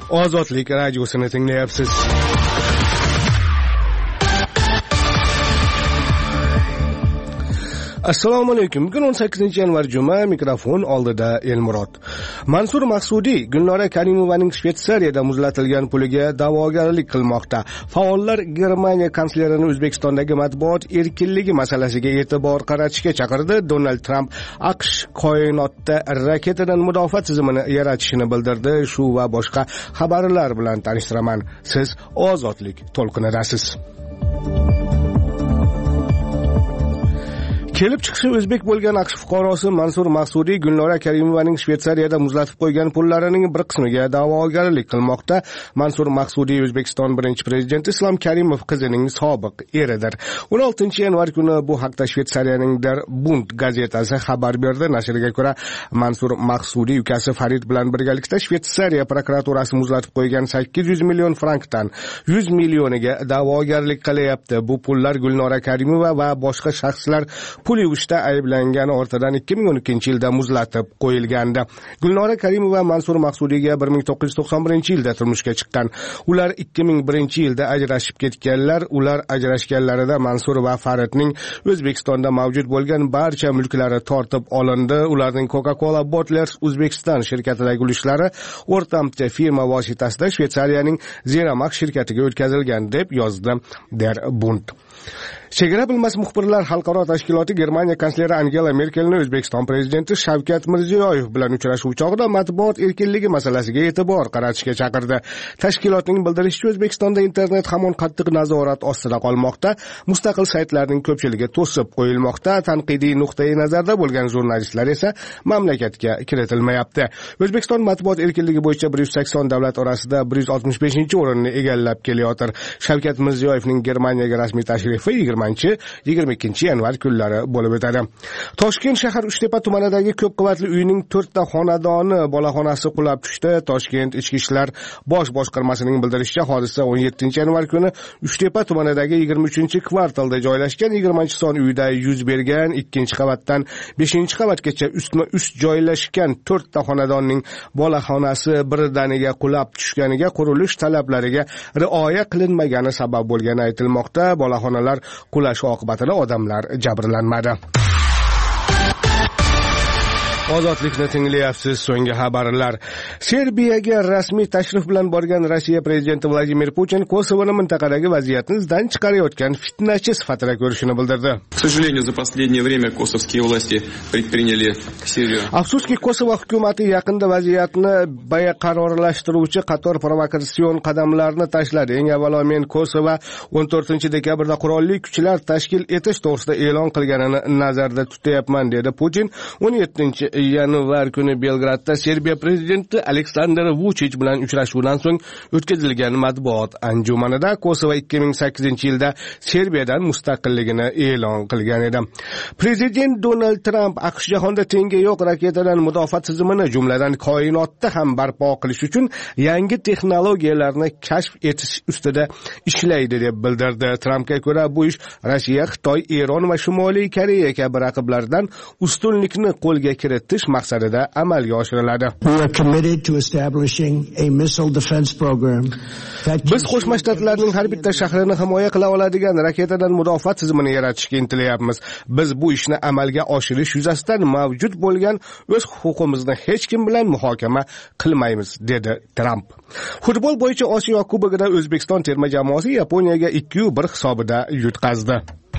Ozodlik radiosini tinglayapsiz. Assalomu alaykum. Bugun 18-yanvar juma, mikrofon oldida Elmurod. Mansur Maqsudiy Gulnora Karimovaning Shvetsariyada muzlatilgan puliga da'vogarlik qilmoqda. Faollar Germaniya kanslerini O'zbekistondagi matbuot erkinligi masalasiga e'tibor qaratishga chaqirdi. Donald Trump AQSh koinotda raketadan mudofaa tizimini yaratishini bildirdi. Shu va boshqa xabarlar bilan tanishtiraman. Siz Ozodlik to'lqinidasiz. Kelib chiqishi o'zbek bo'lgan AQSh fuqarosi Mansur Maqsudiy Gulnora Karimovaning Shvetsariyada muzlatib qo'ygan pullarining bir qismiga da'vogarlik qilmoqda. Mansur Maqsudiy O'zbekiston birinchi prezidenti Islom Karimov qizining sobiq eridir. 16-yanvar kuni bu haqda Shvetsariyaning Der Bund gazetasi xabar berdi. Nashrga ko'ra, Mansur Maqsudiy ukasi Farid bilan birgalikda Shvetsariya prokuraturasi muzlatib qo'ygan 800 million frankdan 100 millioniga da'vogarlik qilyapti. Bu pullar Gulnora Karimova va boshqa shaxslar pul yuvishda ayblangani ortidan 2012-yilda muzlatib qo'yilgandi. Gulnora Karimova Mansur Maqsudiyga 1991-yilda turmushga chiqqan. Ular 2001-yilda ajrashib ketganlar. Ular ajrashganlarida Mansur va Faridning O'zbekistonda mavjud bo'lgan barcha mulklari tortib olindi. Ularning Coca-Cola Bottlers Uzbekistan shirkatidagi ulushlari o'rtamcha firma vositasida Shvetsariyaning Zeramax shirkatiga o'tkazilgan deb yozdi Der Bund. Chegara bilmas muxbirlar xalqaro tashkiloti Germaniya kansleri Angela Merkelni O'zbekiston prezidenti Shavkat Mirziyoyev bilan uchrashuv chog'ida matbuot erkinligi masalasiga e'tibor qaratishga chaqirdi. Tashkilotning bildirishicha, O'zbekistonda internet hamon qattiq nazorat ostida qolmoqda. Mustaqil saytlarning ko'pchiligi to'sib qo'yilmoqda. Tanqidiy nuqtai nazarda bo'lgan jurnalistlar esa mamlakatga kiritilmayapti. O'zbekiston matbuot erkinligi bo'yicha 180 davlat orasida 165-o'rinni egallab kelayotir. Shavkat Mirziyoyevning Germaniyaga rasmiy tashrifi 20-22-yanvar kunlari bo'lib o'tadi. Toshkent shahar Uchtepa tumanidagi ko'p qavatli uyning 4 ta xonadoni bolaxonasi qulab tushdi. Toshkent Ichki ishlar bosh boshqarmasining bildirishicha, hodisa 17-yanvar kuni Uchtepa tumanidagi 23-kvartalda joylashgan 20-son uyda yuz bergan. 2-qavatdan 5-qavatgacha ustma-ust joylashgan 4 ta xonadonning bolaxonasi birdaniga qulab tushganiga qurilish talablariga rioya qilinmagani sabab bo'lgani aytilmoqda. Bolaxonalar qulash oqibatida odamlar jabrlanmadi. Ozodlikni tinglayapsiz. So'nggi xabarlar. Serbiyaga rasmiy tashrif bilan borgan Rossiya prezidenti Vladimir Putin Kosovoni mintaqadagi vaziyatni izdan chiqarayotgan fitnachi sifatida ko'rishini bildirdi. К сожалению, за последнее время косовские власти предприняли серию. Afsuski, Kosovo hukumati yaqinda vaziyatni barqarorlashtiruvchi qator provokatsion qadamlarni tashladi. Eng avvalo, men Kosovo 14-dekabrda qurolli kuchlar tashkil etish to'g'risida e'lon qilganini nazarda tutyapman, dedi Putin. 17-yanvar kuni Belgradda Serbiya prezidenti Aleksandr Vučić bilan uchrashuvdan so'ng o'tkazilgan matbuot anjumanida Kosovo 2008-yilda Serbiyadan mustaqilligini e'lon qilgan edi. Prezident Donald Trump AQSh jahonda tengi yo'q raketadan mudofaa tizimini, jumladan koinotda ham barpo qilish uchun yangi texnologiyalarni kashf etish ustida ishlaydi deb bildirdi. Trumpga ko'ra, bu ish Rossiya, Xitoy, Eron va Shimoliy Koreya kabi raqiblardan ustunlikni qo'lga kiritish maqsadida amalga oshiriladi. Biz Qo'shma Shtatlarning har bitta shahrini himoya qila oladigan raketadan mudofaa tizimini yaratishga intilyapmiz. Biz bu ishni amalga oshirish yuzasidan mavjud bo'lgan o'z huquqimizni hech kim bilan muhokama qilmaymiz, dedi Trump. Futbol bo'yicha Osiyo Kubogida O'zbekiston terma jamoasi Yaponiyaga 2-1 hisobida yutqazdi.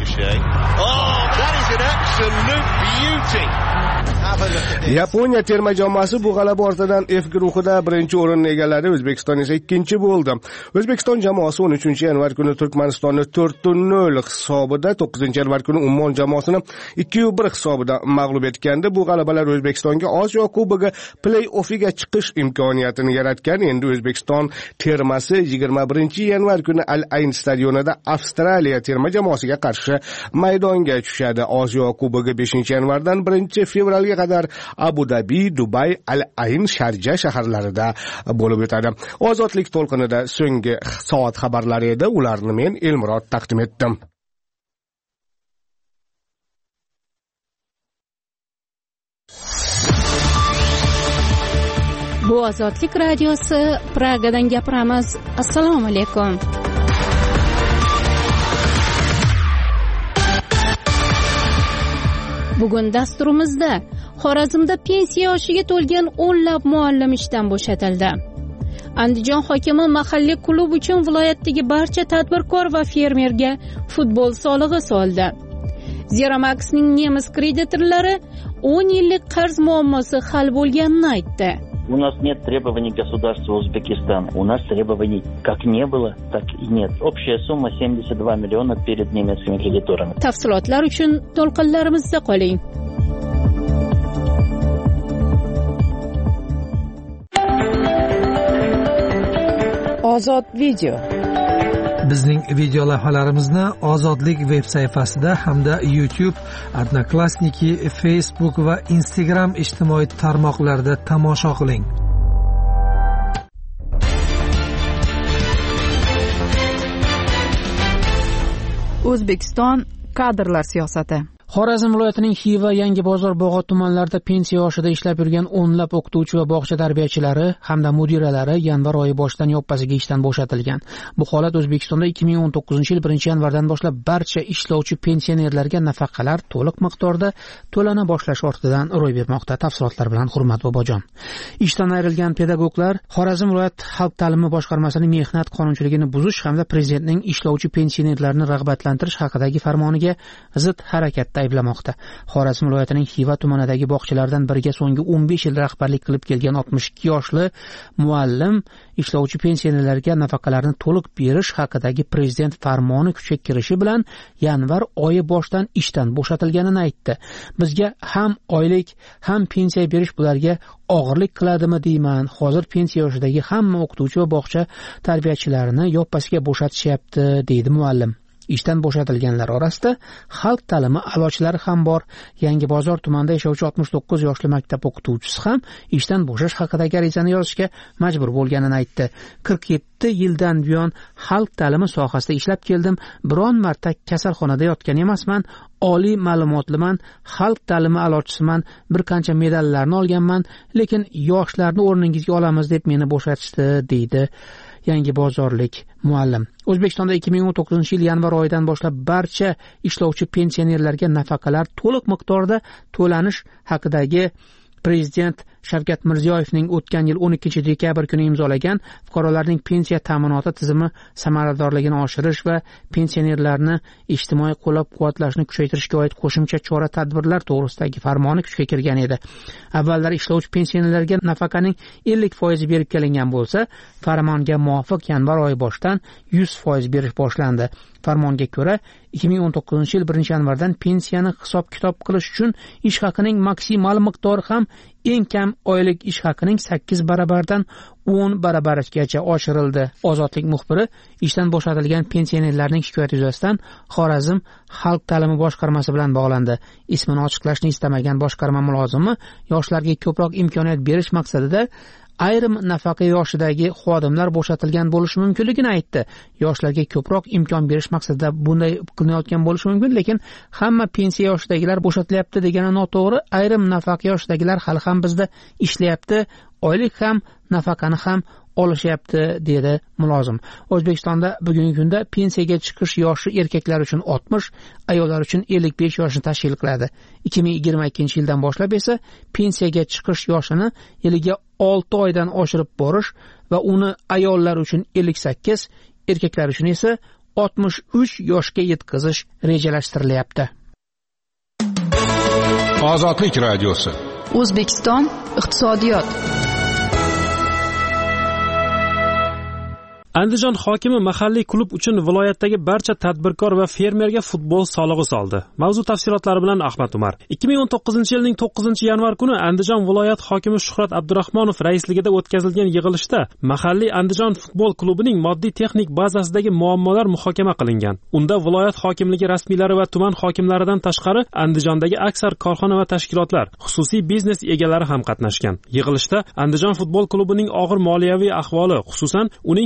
Yaponiya terma jamoasi bu g'alaba ortidan F guruhida birinchi o'rinni egalladi. O'zbekiston esa ikkinchi bo'ldi. O'zbekiston jamoasi 13-yanvar kuni Turkmanistonni 4-0 hisobida, 9-yanvar kuni Ummon jamoasini 2-1 hisobida mag'lub etgandi. Bu g'alabalar O'zbekistonga Osiyo Kubogi play-offiga chiqish imkoniyatini yaratgan. Endi O'zbekiston termasi 21-yanvar kuni Al Ayn stadionida Avstraliya terma jamoasiga qarshi maydonga tushadi. Osiyo Kubogi 5-yanvardan 1-fevralga qadar Abu Dhabi, Dubay, Al Ayn, Sharja shaharlarida bo'lib o'tadi. Ozodlik to'lqinida so'nggi soat xabarlari edi. Ularni men Elmurod taqdim etdim. Bu Ozodlik radiosi, Pragadan gapiramiz. Assalomu alaykum. Bugun dasturimizda Xorazmda pensiya yoshiga to'lgan o'nlab muallim ishdan bo'shatildi. Andijon hokimi mahalliy klub uchun viloyatdagi barcha tadbirkor va fermerga futbol solig'i soldi. Xeromax'ning nemis kreditorlari 10 yillik qarz muammosi hal bo'lganini aytdi. У нас нет требований государства Узбекистана. У нас требований как не было, так и нет. Общая сумма 72 миллиона перед немецкими кредиторами. Tafsilotlar uchun to'lqinlarimizda qoling. Ozod video. Bizning video lavhalarimizni Ozodlik veb sayfasida hamda YouTube, Odnoklassniki, Facebook va Instagram ijtimoiy tarmoqlarida tomosha qiling. O'zbekiston kadrlar siyosati. Xorazm viloyatining Xiva, Yangibozor, Bog'ot tumanlarida pensiya yoshida ishlab yurgan o'nlab o'qituvchi va bog'cha tarbiyachilari hamda mudiralari yanvar oyi boshidan yoppasiga ishdan bo'shatilgan. Bu holat O'zbekistonda 2019-yil 1-yanvardan boshlab barcha ishlovchi pensionerlarga nafaqalar to'liq miqdorda to'lana boshlash ortidan ro'y bermoqda. Tafsilotlar bilan Hurmat Bobojon. Ishdan ayrilgan pedagoglar Xorazm viloyat xalq ta'limi boshqarmasining mehnat qonunchiligini buzish hamda prezidentning ishlovchi pensionerlarni rag'batlantirish haqidagi farmoniga zid harakat ayblamoqda. Xorazm viloyatining Xiva tumanidagi bog'chalardan biriga so'nggi 15 yil rahbarlik qilib kelgan 62 yoshli muallim ishlovchi pensionerlarga nafaqalarni to'liq berish haqidagi prezident farmoni kuchga kirishi bilan yanvar oyi boshidan ishdan bo'shatilganini aytdi. Bizga ham oylik, ham pensiya berish bularga og'irlik qiladimi deyman. Hozir pensiya yoshidagi hamma o'qituvchi va bog'cha tarbiyachilarini yoppasiga bo'shatishyapti, deydi muallim. Ishdan bo'shatilganlar orasida xalq ta'limi a'lochilari ham bor. Yangibozor tumanida yashovchi 69 yoshli maktab o'qituvchisi ham ishdan bo'shash haqidagi arizani yozishga majbur bo'lganini aytdi. 47 yildan buyon xalq ta'limi sohasida ishlab keldim. Biron marta kasalxonada yotgan emasman. Oliy ma'lumotliman, xalq ta'limi a'lochisiman, bir qancha medallarni olganman, lekin yoshlarni o'rningizga olamiz deb meni bo'shatishdi, deydi Yangibozorlik muallim. O'zbekistonda 2019-yil yanvar oyidan boshlab barcha ishlovchi pensionerlarga nafaqalar to'liq miqdorda to'lanish haqidagi Prezident Shavkat Mirziyoyevning o'tgan yil 12-dekabr kuni imzolagan fuqarolarning pensiya ta'minoti tizimi samaradorligini oshirish va pensionerlarni ijtimoiy qo'llab-quvvatlashni kuchaytirishga oid qo'shimcha chora-tadbirlar to'g'risidagi farmoni kuchga kirgan edi. Avvallar ishlovchi pensionerlarga nafaqaning 50% berib kelingan bo'lsa, farmonga muvofiq yanvar oyi boshidan 100% berish boshlandi. Farmonga ko'ra 2019-yil 1-yanvardan pensiyani hisob-kitob qilish uchun ish haqining maksimal miqdori ham eng kam oylik ish haqining 8 barabardan 10 barabarigacha oshirildi. Ozodlik muxbiri ishdan bo'shatilgan pensionerlarning shikoyati yuzasidan Xorazm xalq ta'limi boshqarmasi bilan bog'landi. Ismini ochiqlashni istamagan boshqarma mulozimi yoshlarga ko'proq imkoniyat berish maqsadida ayrim nafaqa yoshidagi xodimlar bo'shatilgan bo'lishi mumkinligini aytdi. Yoshlarga ko'proq imkon berish maqsadida bunday qilinayotgan bo'lishi mumkin, lekin hamma pensiya yoshidagilar bo'shatyapti degani noto'g'ri. Ayrim nafaqa yoshidagilar hali ham bizda ishlayapti, oylik ham, nafaqani ham olishyapti, dedi mulozim. O'zbekistonda bugungi kunda pensiyaga chiqish yoshi erkaklar uchun 60, ayollar uchun 55 yoshni tashkil qiladi. 2022-yildan boshlab esa pensiyaga chiqish yoshini yiliga 6 oydan oshirib borish va uni ayollar uchun 58, erkaklar uchun esa 63 yoshga yetkazish rejalashtirilyapti. Ozodlik radiosi. O'zbekiston iqtisodiyot. Andijon hokimi mahalliy klub uchun viloyatdagi barcha tadbirkor va fermerga futbol solig'i soldi. Mavzu tafsilotlari bilan Ahmad Umar. 2019-yilning 9-yanvar kuni Andijon viloyat hokimi Shuhrat Abdurahmonov raisligida o'tkazilgan yig'ilishda mahalliy Andijon futbol klubining moddiy texnik bazasidagi muammolar muhokama qilingan. Unda viloyat hokimligi rasmiylari va tuman hokimlaridan tashqari Andijondagi aksar korxona va tashkilotlar, xususiy biznes egalari ham qatnashgan. Yig'ilishda Andijon futbol klubining og'ir moliyaviy ahvoli, xususan uning stadion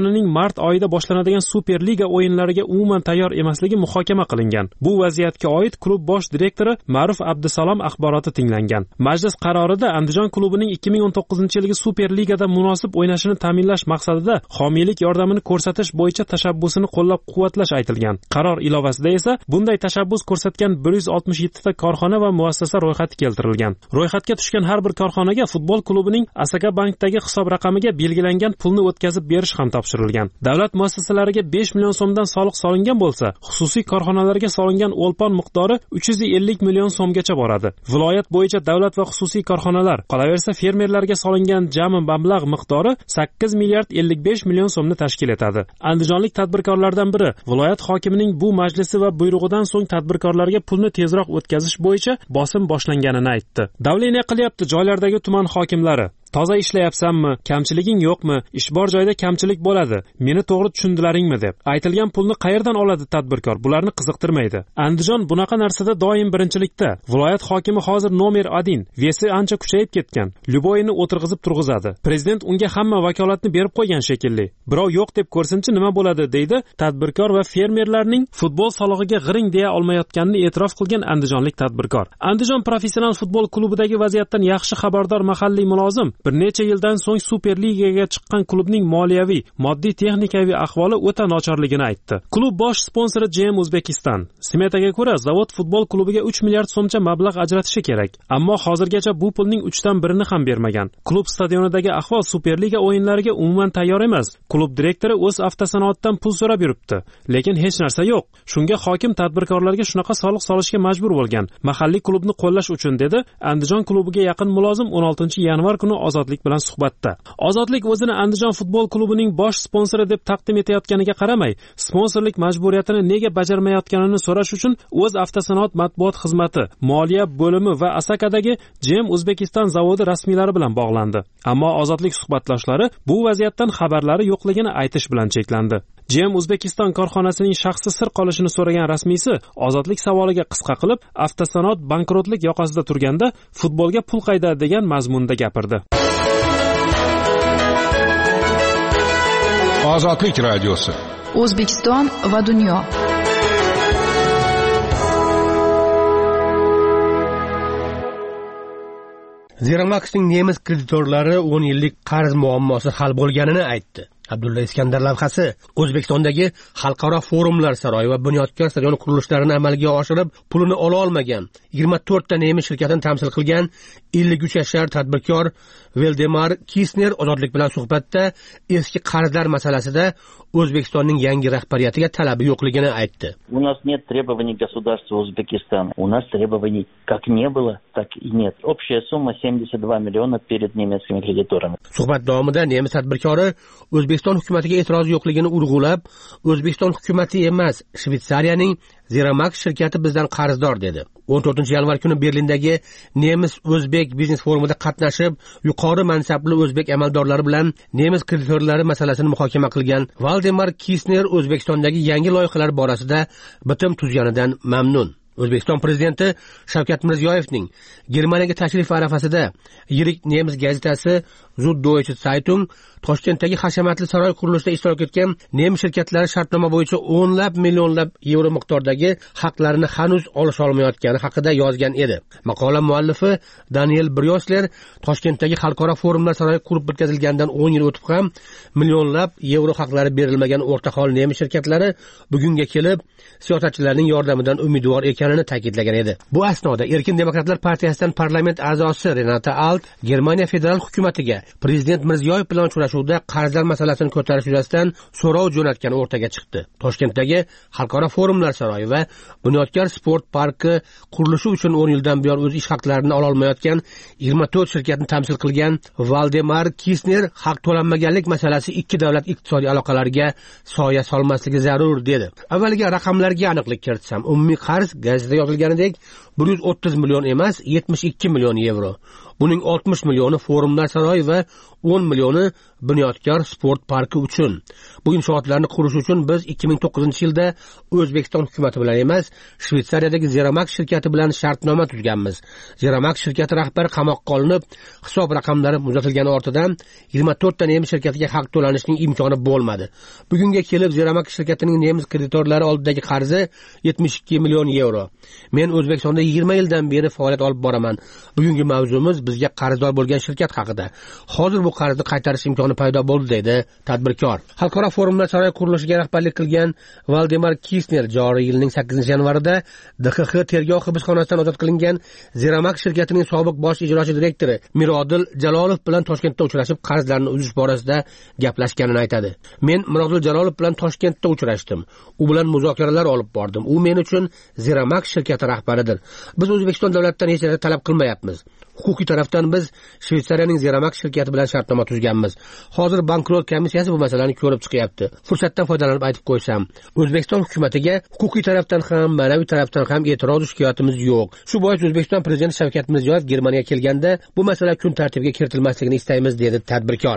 stadionining mart oyida boshlanadigan Superliga o'yinlariga umuman tayyor emasligi muhokama qilingan. Bu vaziyatga oid klub bosh direktori Ma'ruf Abdusalom axboroti tinglangan. Majlis qarorida Andijon klubining 2019-yilgi Superligada munosib o'ynashini ta'minlash maqsadida homiylik yordamini ko'rsatish bo'yicha tashabbusini qo'llab-quvvatlash aytilgan. Qaror ilovasida esa bunday tashabbus ko'rsatgan 167 ta korxona va muassasa ro'yxati keltirilgan. Ro'yxatga tushgan har bir korxonaga futbol klubining Asaka bankdagi hisob raqamiga belgilangan pulni o'tkazib berish ham topshirilgan. Davlat muassasalariga 5 million so'mdan soliq solingan bo'lsa, xususiy korxonalarga solingan o'lpon miqdori 350 million so'mgacha boradi. Viloyat bo'yicha davlat va xususiy korxonalar, qolaversa fermerlarga solingan jami mablag' miqdori 8 milliard 55 million so'mni tashkil etadi. Andijonlik tadbirkorlardan biri viloyat hokimining bu majlisi va buyrug'idan so'ng tadbirkorlarga pulni tezroq o'tkazish bo'yicha bosim boshlanganini aytdi. Davleniya qilyapti joylardagi tuman hokimlari. Toza ishlayapsanmi? Kamchiliging yo'qmi? Ish bor joyda kamchilik bo'ladi. Meni to'g'ri tushundilaringmi deb. Aytilgan pulni qayerdan oladi tadbirkor? Bularni qiziqtirmaydi. Andijon bunaqa narsada doim birinchilikda. Viloyat hokimi hozir nomer 1. Vesi ancha kuchayib ketgan. Lyuboyni o'tirg'izib turg'izadi. Prezident unga hamma vakolatni berib qo'ygan shekilli. Birov yo'q deb ko'rsinchi nima bo'ladi deydi. Tadbirkor va fermerlarning futbol solig'iga g'iring deya olmayotganini e'tirof qilgan andijonlik tadbirkor. Andijon professional futbol klubidagi vaziyatdan yaxshi xabardor mahalliy mulozim bir necha yildan so'ng Superligaga chiqqan klubning moliyaviy, moddiy texnikaviy ahvoli o'ta nochorligini aytdi. Klub bosh sponsori GM Uzbekistan. Smetaga ko'ra, zavod futbol klubiga 3 milliard so'mcha mablag' ajratishi kerak, ammo hozirgacha bu pulning 3dan 1ni ham bermagan. Klub stadionidagi ahvol Superliga o'yinlariga umuman tayyor emas. Klub direktori o'z avtosanoatdan pul so'rab yuribdi, lekin hech narsa yo'q. Shunga hokim tadbirkorlarga shunaqa soliq solishga majbur bo'lgan. Mahalliy klubni qo'llash uchun dedi Andijon klubiga yaqin mulozim 16-yanvar kuni Ozodlik bilan suhbatda. Ozodlik o'zini Andijon futbol klubining bosh sponsori deb taqdim etayotganiga qaramay, sponsorlik majburiyatini nega bajarmayotganini so'rash uchun o'z avtosanoat matbuot xizmati, moliya bo'limi va Asakadagi GM Uzbekistan zavodi rasmiylari bilan bog'landi. Ammo Ozodlik suhbatdoshlari bu vaziyatdan xabarlari yo'qligini aytish bilan cheklandi. GM Uzbekistan korxonasining shaxsi sir qolishini so'ragan rasmiysi Ozodlik savoliga qisqa qilib, avtosanoat bankrotlik yoqasida turganda futbolga pul qayda degan mazmunda gapirdi. Ozodlik radiosi. O'zbekiston va dunyo. Zeramaxning nemis kreditorlari 10 yillik qarz muammosi hal bo'lganini aytdi. Abdulla Iskandar lavhasi O'zbekistondagi xalqaro forumlar saroyi va bunyodkor stadion qurilishlarini amalga oshirib, pulini ola olmagan 24 ta nemis shirkatini tamsil qilgan 53 yashar tadbirkor Valdemar Kisner Ozodlik bilan suhbatda eski qarzlar masalasida O'zbekistonning yangi rahbariyatiga talabi yo'qligini aytdi. У нас нет требований государства Узбекистана. У нас требований как не было, так и нет. Общая сумма 72 миллиона перед немецкими кредиторами. Suhbat davomida nemis tadbirkori O'zbekiston hukumatiga e'tiroz yo'qligini urg'ulab, O'zbekiston hukumati emas, Shvetsariyaning Zeramax shirkati bizdan qarzdor dedi. 14-yanvar kuni Berlindagi nemis-o'zbek biznes forumida qatnashib, yuqori mansabli o'zbek amaldorlari bilan nemis kreditorlari masalasini muhokama qilgan Valdemar Kisner O'zbekistondagi yangi loyihalar borasida bitim tuzganidan mamnun. O'zbekiston prezidenti Shavkat Mirziyoyevning Germaniyaga tashrif arafasida yirik nemis gazetasi Süddeutsche Zeitung Toshkentdagi hashamatli saroy qurilishida ishtirok etgan nemis shirkatlari shartnoma bo'yicha 10 millionlab yevro miqdordagi haqlarini hanuz olisha olmayotgani haqida yozgan edi. Maqola muallifi Daniel Bryosler Toshkentdagi xalqaro forumlar saroyi qurib bitkazilgandan 10 yil o'tib ham millionlab yevro haqlari berilmagan o'rtahol nemis shirkatlari bugunga kelib siyosatchilarning yordamidan umidvor ekanini ta'kidlagan edi. Bu asnoda Erkin demokratlar partiyasidan parlament a'zosi Renata Alt Germaniya federal hukumatiga prezident Mirziyoyev bilan uchrashuvda qarzlar masalasini ko'tarish yuzasidan so'rov jo'natgani o'rtaga chiqdi. Toshkentdagi xalqaro forumlar saroyi va bunyodkor sport parki qurilishi uchun 10 yildan buyon o'z ish haqlarini ola olmayotgan 24 shirkatni tamsil qilgan Valdemar Kisner haq to'lanmaganlik masalasi ikki davlat iqtisodiy aloqalariga soya solmasligi zarur dedi. Avvaliga raqamlarga aniqlik kiritsam, umumiy qarz gazetada yozilganidek 130 million emas, 72 million yevro. Buning 60 millioni forumlar saroyi va 10 millioni Bunyodkor sport parki uchun. Bu inshootlarni qurish uchun biz 2009-yilda O'zbekiston hukumatı bilan emas, Shvetsariyadagi Zeramax shirkati bilan shartnoma tuzganmiz. Zeramax shirkati rahbari qamoqqa olinib, hisob raqamlari muzatilgani ortidan 24 ta nemis shirkatiga haq to'lanishning imkoni bo'lmadi. Bugunga kelib Zeramax shirkatining nemis kreditorlari oldidagi qarzi 72 million yevro. Men O'zbekistonda 20 yildan beri faoliyat olib boraman. Bugungi mavzumiz bizga qarzdor bo'lgan shirkat haqida. Hozir bu qarzni qaytarish imkoni paydo bo'ldi, deydi tadbirkor. Xalqaro forumda saroy qurilishiga rahbarlik qilgan Valdemar Kisner joriy yilning 8-yanvarida DXX tergov hibsxonasidan ozod qilingan Zeramax shirkatining sobiq bosh ijrochi direktori Mirodil Jalolov bilan Toshkentda uchrashib, qarzlarni uzish borasida gaplashganini aytadi. Men Mirodil Jalolov bilan Toshkentda uchrashdim. U bilan muzokaralar olib bordim. U men uchun Zeramax shirkati rahbaridir. Biz O'zbekiston davlatidan hech narsa talab qilmayapmiz. Huquqiy tarafdan biz Shvetsariyaning Zeramax shirkati bilan shartnoma tuzganmiz. Hozir bankrot komissiyasi bu masalani ko'rib chiqyapti. Fursatdan foydalanib aytib qo'ysam, O'zbekiston hukumatiga huquqiy tarafdan ham, ma'naviy tarafdan ham e'tiroz shikoyatimiz yo'q. Shu bois O'zbekiston prezidenti Shavkat Mirziyoyev Germaniyaga kelganda bu masala kun tartibiga kiritilmasligini istaymiz, dedi tadbirkor.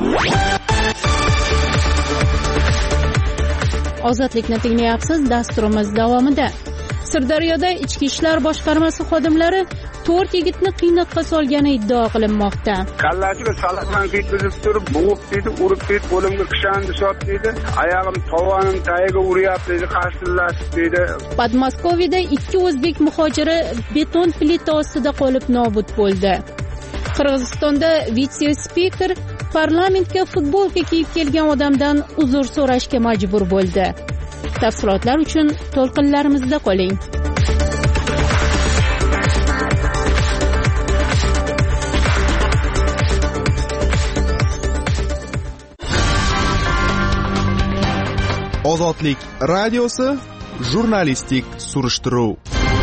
Ozodlikni tinglayapsiz. Dasturimiz davomida Sirdaryoda Ichki ishlar boshqarmasi xodimlari 4 yigitni qiynoqqa solgani iddao qilinmoqda. Kallasiga salaqdan ketkizib turib, bo'g'ib dedi, urib dedi, qo'limga qishandi sot dedi, oyog'im tovonim tagiga uryapti dedi, qarsillashib dedi. Podmoskoviyada 2 o'zbek muhojiri beton plita ostida qolib nobud bo'ldi. Qirg'izistonda vitse-spiker parlamentga futbolka kiyib kelgan odamdan uzr so'rashga majbur bo'ldi. Tafsilotlar uchun to'lqinlarimizda qoling. Ozodlik radiosi jurnalistik surishtiruv.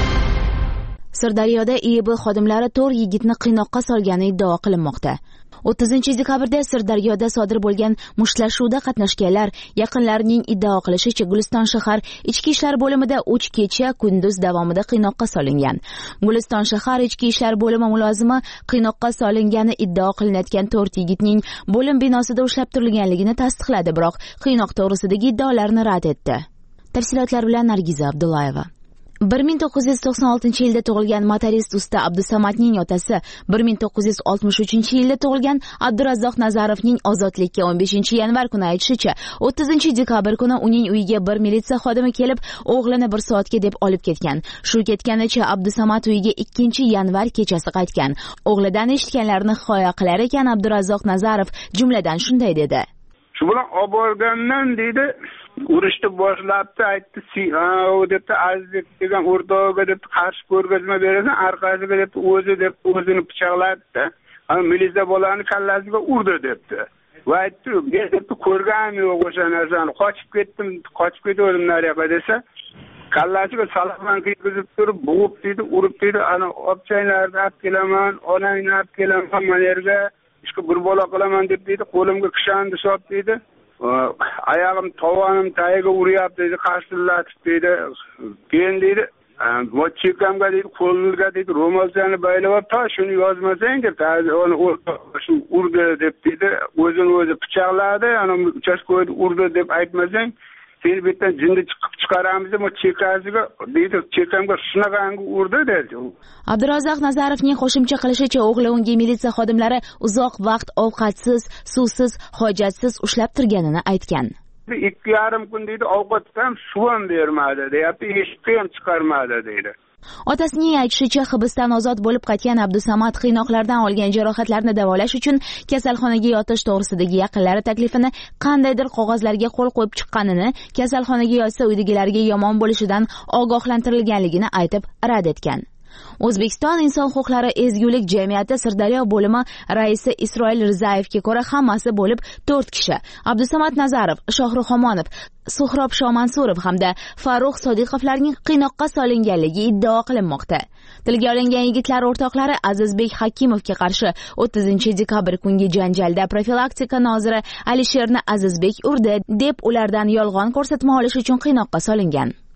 Sirdaryoda IIB xodimlari 4 yigitni qiynoqqa solgani iddao qilinmoqda. 30-dekabrda Sirdaryoda sodir bo'lgan mushtlashuvda qatnashganlar yaqinlarining iddao qilishicha Guliston shahar ichki ishlar bo'limida 3 kecha kunduz davomida qiynoqqa solingan. Guliston shahar ichki ishlar bo'limi mulozimi qiynoqqa solingani iddao qilinayotgan 4 yigitning bo'lim binosida ushlab turilganligini tasdiqladi, biroq qiynoq to'g'risidagi iddaolarni rad etdi. Tafsilotlar bilan Nargiza Abdullayeva. 1996-yilda tug'ilgan motorist usta Abdusamatning otasi 1963-yilda tug'ilgan Abdurazzoq Nazarovning ozodlikka 15-yanvar kuni aytishicha, 30-dekabr kuni uning uyiga bir militsiya xodimi kelib, o'g'lini 1 soatga deb olib ketgan. Shu ketganicha Abdusamat uyiga 2-yanvar kechasi qaytgan. O'g'lidan eshitganlarini hikoya qilar ekan Abdurazzoq Nazarov jumladan shunday dedi. Shu bilan olib borgandan dedi, urushni boshlabdi, aytdi, "O debdi, Aziz degan o'rtog'iga debdi, qarshi ko'rgazma berasan, orqasiga debdi, o'zini pichoqlatdi. Militsiya bolani kallasiga urdi debdi. Va aytdi, "Men debdi, ko'rganim yo'q o'sha narsani. Qochib ketdim nariyoqqa" desa, kallasiga salaqdan ketkizib turib, bo'g'ib dedi, urib dedi, "Ana obchanglarni olib kelaman, onangni olib kelaman, mana yerga ishga bir bola qilaman" deb dedi, qo'limga qishandi sot dedi. Oyog'im tovonim tagiga uryapti dedi, qarsillashib dedi. Keyin dedi, "Chekamga dedi, qo'lga dedi, ro'molchani baylab, ta shuni yozmasang deb, uni shu urdi deb dedi, o'zini o'zi pichoqladi, ana uchastkada urdi deb aytmasang, seni bu yerdan jinni chiqaramiz deb chekasiga dedi, chekamga shunaqangi urdi" dedi. Abdurazzoq Nazarovning qo'shimcha qilishicha, o'g'li unga militsiya xodimlari uzoq vaqt ovqatsiz, suvsiz, hojatsiz ushlab turganini aytgan. 2,5 kun dedi, ovqatga ham suv ham bermadi, deyapti, eshikka ham chiqarmadi dedi. Otasining aytishicha, hibsdan ozod bo'lib qaytgan Abdusamat qiynoqlardan olgan jarohatlarni davolash uchun kasalxonaga yotish to'g'risidagi yaqinlari taklifini qandaydir qog'ozlarga qo'l qo'yib chiqqanini, kasalxonaga yotsa uydagilariga yomon bo'lishidan ogohlantirilganligini aytib rad etgan. O'zbekiston inson huquqlari ezgulik jamiyati Sirdaryo bo'limi raisi Isroil Rizayevga ko'ra hammasi bo'lib 4 kishi: Abdusamat Nazarov, Shohrux Omonov, Suhrob Shomansurov hamda Farruh Sodiqovlarning qiynoqqa solinganligi iddao qilinmoqda. Tilga olingan yigitlar o'rtoqlari Azizbek Hakimovga qarshi 30-dekabr kungi janjalda profilaktika noziri Alisherni Azizbek urdi deb ulardan yolg'on ko'rsatma olish uchun qiynoqqa solingan.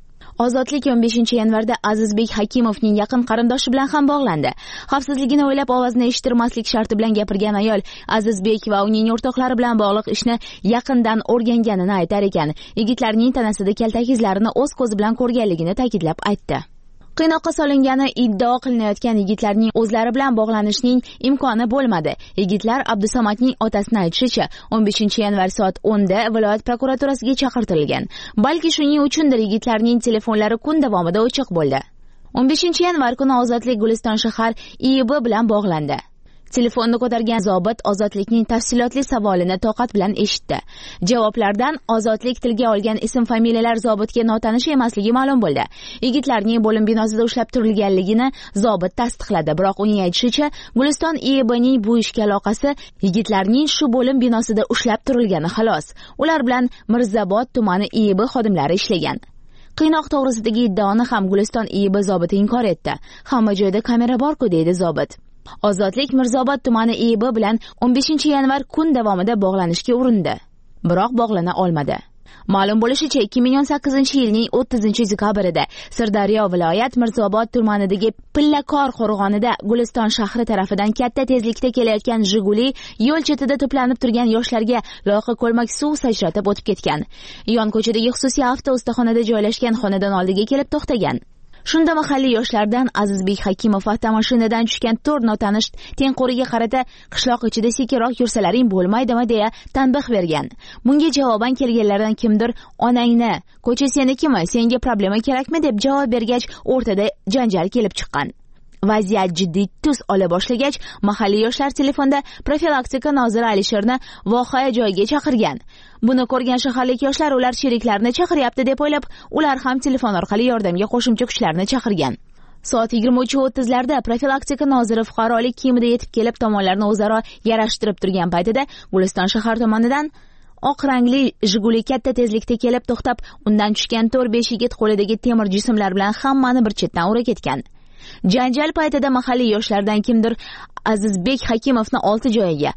Ozodlik 15-yanvarda Azizbek Hakimovning yaqin qarindoshi bilan ham bog'landi. Xavfsizligini o'ylab ovozni eshittirmaslik sharti bilan gapirgan ayol Azizbek va uning o'rtoqlari bilan bog'liq ishni yaqindan o'rganganini aytar ekan. Yigitlarning tanasida kaltak izlarini o'z ko'zi bilan ko'rganligini ta'kidlab aytdi. Qiynoqqa solingani iddao qilinayotgan yigitlarning o'zlari bilan bog'lanishning imkoni bo'lmadi. Yigitlar Abdusamatning otasini aytishicha, 15-yanvar soat 10 da viloyat prokuraturasiga chaqirtirilgan. Balki shuning uchundir yigitlarning telefonlari kun davomida o'chiq bo'ldi. 15-yanvar kuni Ozodlik Guliston shahar IIB bilan bog'landi. Telefonni ko'targan zobit Ozodlikning tafsilotli savolini toqat bilan eshitdi. Javoblardan Ozodlik tilga olgan ism-familiyalar zobitga notanish emasligi ma'lum bo'ldi. Yigitlarning bo'lim binosida ushlab turilganligini zobit tasdiqladi, biroq uning aytishicha, Guliston IIBning bu ishga aloqasi yigitlarning shu bo'lim binosida ushlab turilgani xolos. Ular bilan Mirzobod tumani IIB xodimlari ishlagan. Qiynoq to'g'risidagi iddaoni ham Guliston IIB zobiti inkor etdi. Hamma joyda kamera bor-ku, deydi zobit. Ozodlik Mirzobod tumani IIB bilan 15-yanvar kun davomida bog'lanishga urindi, biroq bog'lana olmadi. Ma'lum bo'lishicha, 2018-yilning 30-dekabrida Sirdaryo viloyat Mirzobod tumanidagi Pillakor qo'rg'onida Guliston shahri tarafidan katta tezlikda kelayotgan Jiguli yo'l chetida to'planib turgan yoshlarga loyqa ko'lmak suv sachratib o'tib ketgan. Yon ko'chadagi xususiy avto ustaxonada joylashgan xonadan oldiga kelib to'xtagan. Shunda mahalliy yoshlardan Azizbek Hakimov avtomashinadan tushgan 4 notanish tengquriga qarata qishloq ichida sekinroq yursalaring bo'lmaydimi deya tanbeh bergan. Bunga javoban kelganlardan kimdir onangni, ko'cha senikimi, senga problema kerakmi deb javob bergach, o'rtada janjal kelib chiqqan. Vaziyat jiddiy tus ola boshlagach, mahalliy yoshlar telefonda profilaktika noziri Alisherni voqea joyiga chaqirgan. Buni ko'rgan shaharlik yoshlar ular sheriklarini chaqiryapti deb o'ylab, ular ham telefon orqali yordamga qo'shimcha kuchlarni chaqirgan. Soat 23:30larda profilaktika noziri fuqarolik kiyimida yetib kelib, tomonlarni o'zaro yarashtirib turgan paytida Guliston shahar tomonidan oq rangli Jiguli katta tezlikda kelib to'xtab, undan tushgan 4-5 yigit qo'lidagi temir jismlar bilan hammani bir chetdan ura ketgan. Janjal paytida mahalliy yoshlardan kimdir Azizbek Hakimovni olti joyiga,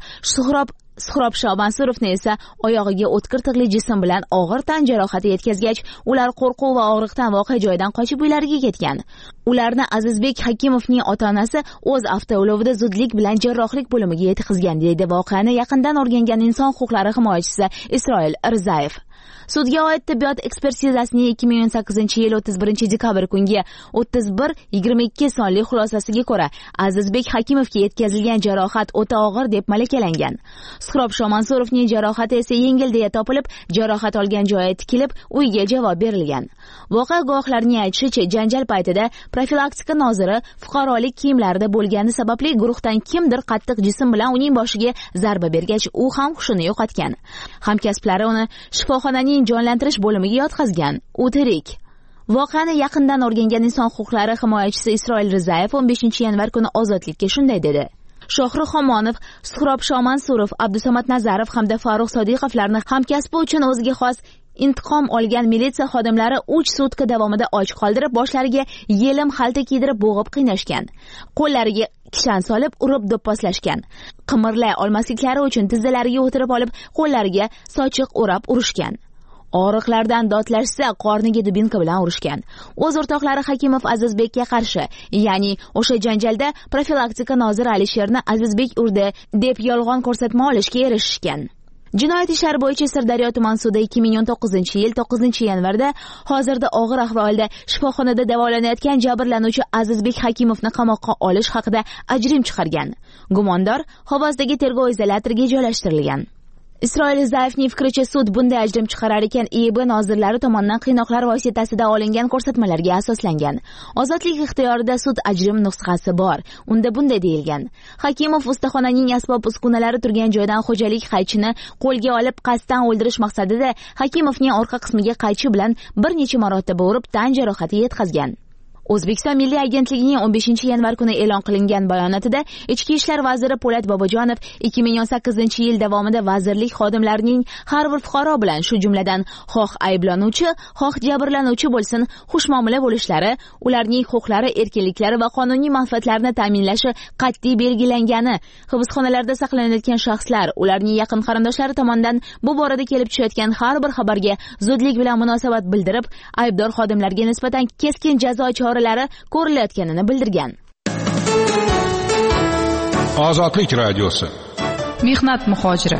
Suhrob Shobansurovni esa oyog'iga o'tkir tig'li jism bilan og'ir tan jarohati yetkazgach, ular qo'rquv va og'riqdan voqea joyidan qochib uylariga ketgan. Ularni Azizbek Hakimovning ota-onasi o'z avtoulovida zudlik bilan jarrohlik bo'limiga yetkazgan, deydi voqeani yaqindan o'rgangan inson huquqlari himoyachisi Isroil Rizayev. Sudga oid tibbiyot ekspertizasining 2018-yil 31-dekabr kungi 31-22 sonli xulosasiga ko'ra, Azizbek Hakimovga yetkazilgan jarohat o'ta og'ir deb malakalangan. Suhrob Shomansurovning jarohati esa yengil deya topilib, jarohat olgan joyi tikilib, uyiga javob berilgan. Voqea guvohlarining aytishicha, janjal paytida profilaktika noziri fuqarolik kiyimlarida bo'lgani sababli guruhdan kimdir qattiq jism bilan uning boshiga zarba bergach, u ham hushini yo'qotgan. Hamkasblari uni shifoxonaning jonlantirish bo'limiga yotqizgan. U tirik. Voqeani yaqindan o'rgangan inson huquqlari himoyachisi Isroil Rizayev 15-yanvar kuni Ozodlikka shunday dedi: Shohrux Xomonov, Suhrob Shomansurov, Abdusamad Nazarov hamda Farruh Sodiqovlarni hamkasbi uchun o'ziga xos intiqom olgan militsiya xodimlari 3 sutka davomida och qoldirib, boshlariga yelim xalta kiydirib bo'g'ib qiynashgan. Qo'llariga kishan solib, urib do'pposlashgan. Qimirlay olmasliklari uchun tizzalariga o'tirib olib, qo'llariga sochiq o'rab urishgan. Og'riqlardan dodlashsa, qorniga dubinka bilan urishgan. O'z o'rtoqlari Hakimov Azizbekka qarshi, ya'ni o'sha janjalda profilaktika noziri Alisherni Azizbek urdi deb yolg'on ko'rsatma olishga erishishgan. Jinoyat ishlari bo'yicha Sirdaryo tuman sudi 2019-yil 9-yanvarda hozirda og'ir ahvolda shifoxonada davolanayotgan jabrlanuvchi Azizbek Hakimovni qamoqqa olish haqida ajrim chiqargan. Gumondor Xovazdagi tergov izolyatoriga joylashtirilgan. Isroil Zayevning fikricha, sud bunday ajrim chiqarar ekan IIB nozirlari tomonidan qiynoqlar vositasida olingan ko'rsatmalarga asoslangan. Ozodlik ixtiyorida sud ajrim nusxasi bor. Unda bunday deyilgan: Hakimov ustaxonaning asbob-uskunalari turgan joydan xo'jalik qaychini qo'lga olib, qasddan o'ldirish maqsadida Hakimovning orqa qismiga qaychi bilan bir necha marotaba urib, tan jarohati yetkazgan. O'zbekiston Milliy agentligining 15-yanvar kuni e'lon qilingan bayonotida Ichki ishlar vaziri Po'lat Bobojonov 2018-yil davomida vazirlik xodimlarining har bir fuqaro bilan, shu jumladan xoh ayblanuvchi, xoh jabrlanuvchi bo'lsin, xushmuomala bo'lishlari, ularning huquqlari, erkinliklari va qonuniy manfaatlarini ta'minlashi qat'iy belgilangani, hibsxonalarda saqlanayotgan shaxslar, ularning yaqin qarindoshlari tomonidan bu borada kelib tushayotgan har bir xabarga zudlik bilan munosabat bildirib, aybdor xodimlarga nisbatan keskin jazo choralari ko'rilayotganini bildirgan. Ozodlik radiosi. Mehnat muhojiri.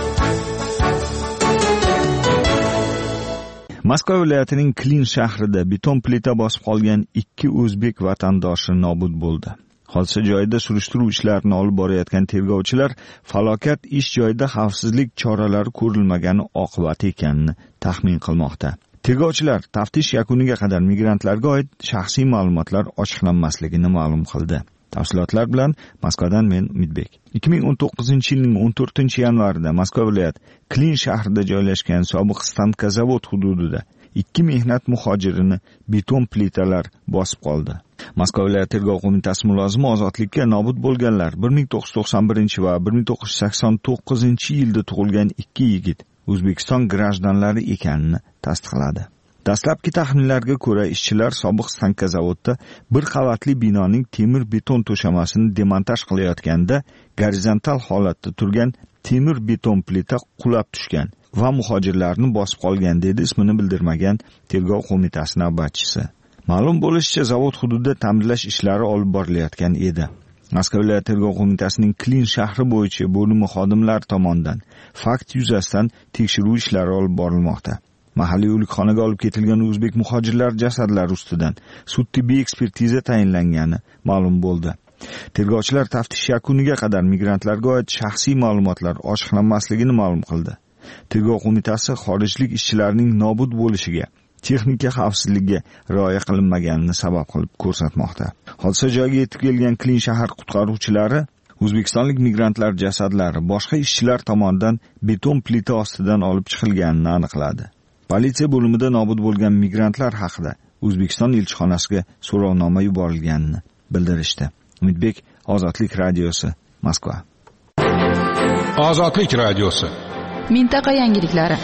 Moskva viloyatining Klin shahrida beton plita bosib qolgan 2 o'zbek vatandoshi nobud bo'ldi. Hodisa joyida surishtiruv ishlarini olib borayotgan tergovchilar falokat ish joyida xavfsizlik choralari ko'rilmagani oqibati ekanini taxmin qilmoqda. Tergovchilar taftish yakuniga qadar migrantlarga oid shaxsiy ma'lumotlar ochiqlanmasligini ma'lum qildi. Tafsilotlar bilan Moskvadan men Umidbek. 2019-yilning 14-yanvarida Moskva viloyat Klin shahrida joylashgan sobiq Stanka zavod hududida 2 mehnat muhojirini beton plitalar bosib qoldi. Moskva viloyat tergov qo'mitasi mulozimi ozodlikka nobud bo'lganlar 1991 va 1989-yilda tug'ilgan 2 yigit O'zbekiston grajdanlari ekanini tasdiqladi. Dastlabki taxminlarga ko'ra, ishchilar sobiq Stanka zavodda bir qavatli binoning temir beton to'shamasini demontaj qilayotganda gorizontal holatda turgan temir beton plita qulab tushgan va muhojirlarni bosib qolgan, dedi ismini bildirmagan tergov qo'mitasi navbatchisi. Ma'lum bo'lishicha, zavod hududida ta'mirlash ishlari olib borilayotgan edi. Moskva viloyat tergov qo'mitasining Klin shahri bo'yicha bo'limi xodimlari tomonidan fakt yuzasidan tekshiruv ishlari olib borilmoqda. Mahalliy o'likxonaga olib ketilgan o'zbek muhojirlar jasadlari ustidan sud-tibbiy ekspertiza tayinlangani ma'lum bo'ldi. Tergovchilar taftish yakuniga qadar migrantlarga oid shaxsiy ma'lumotlar ochiqlanmasligini ma'lum qildi. Tergov qo'mitasi xorijlik ishchilarning nobud bo'lishiga, texnika xavfsizligiga rioya qilinmaganini sabab qilib ko'rsatmoqda. Hodisa joyiga yetib kelgan Klin shahar qutqaruvchilari o'zbekistonlik migrantlar jasadlari boshqa ishchilar tomonidan beton plita ostidan olib chiqilganini aniqladi. Politsiya bo'limida nobud bo'lgan migrantlar haqida O'zbekiston elchixonasiga so'rovnoma yuborilganini bildirishdi. Umidbek, Ozodlik radiosi, Moskva. Ozodlik radiosi. Mintaqa yangiliklari.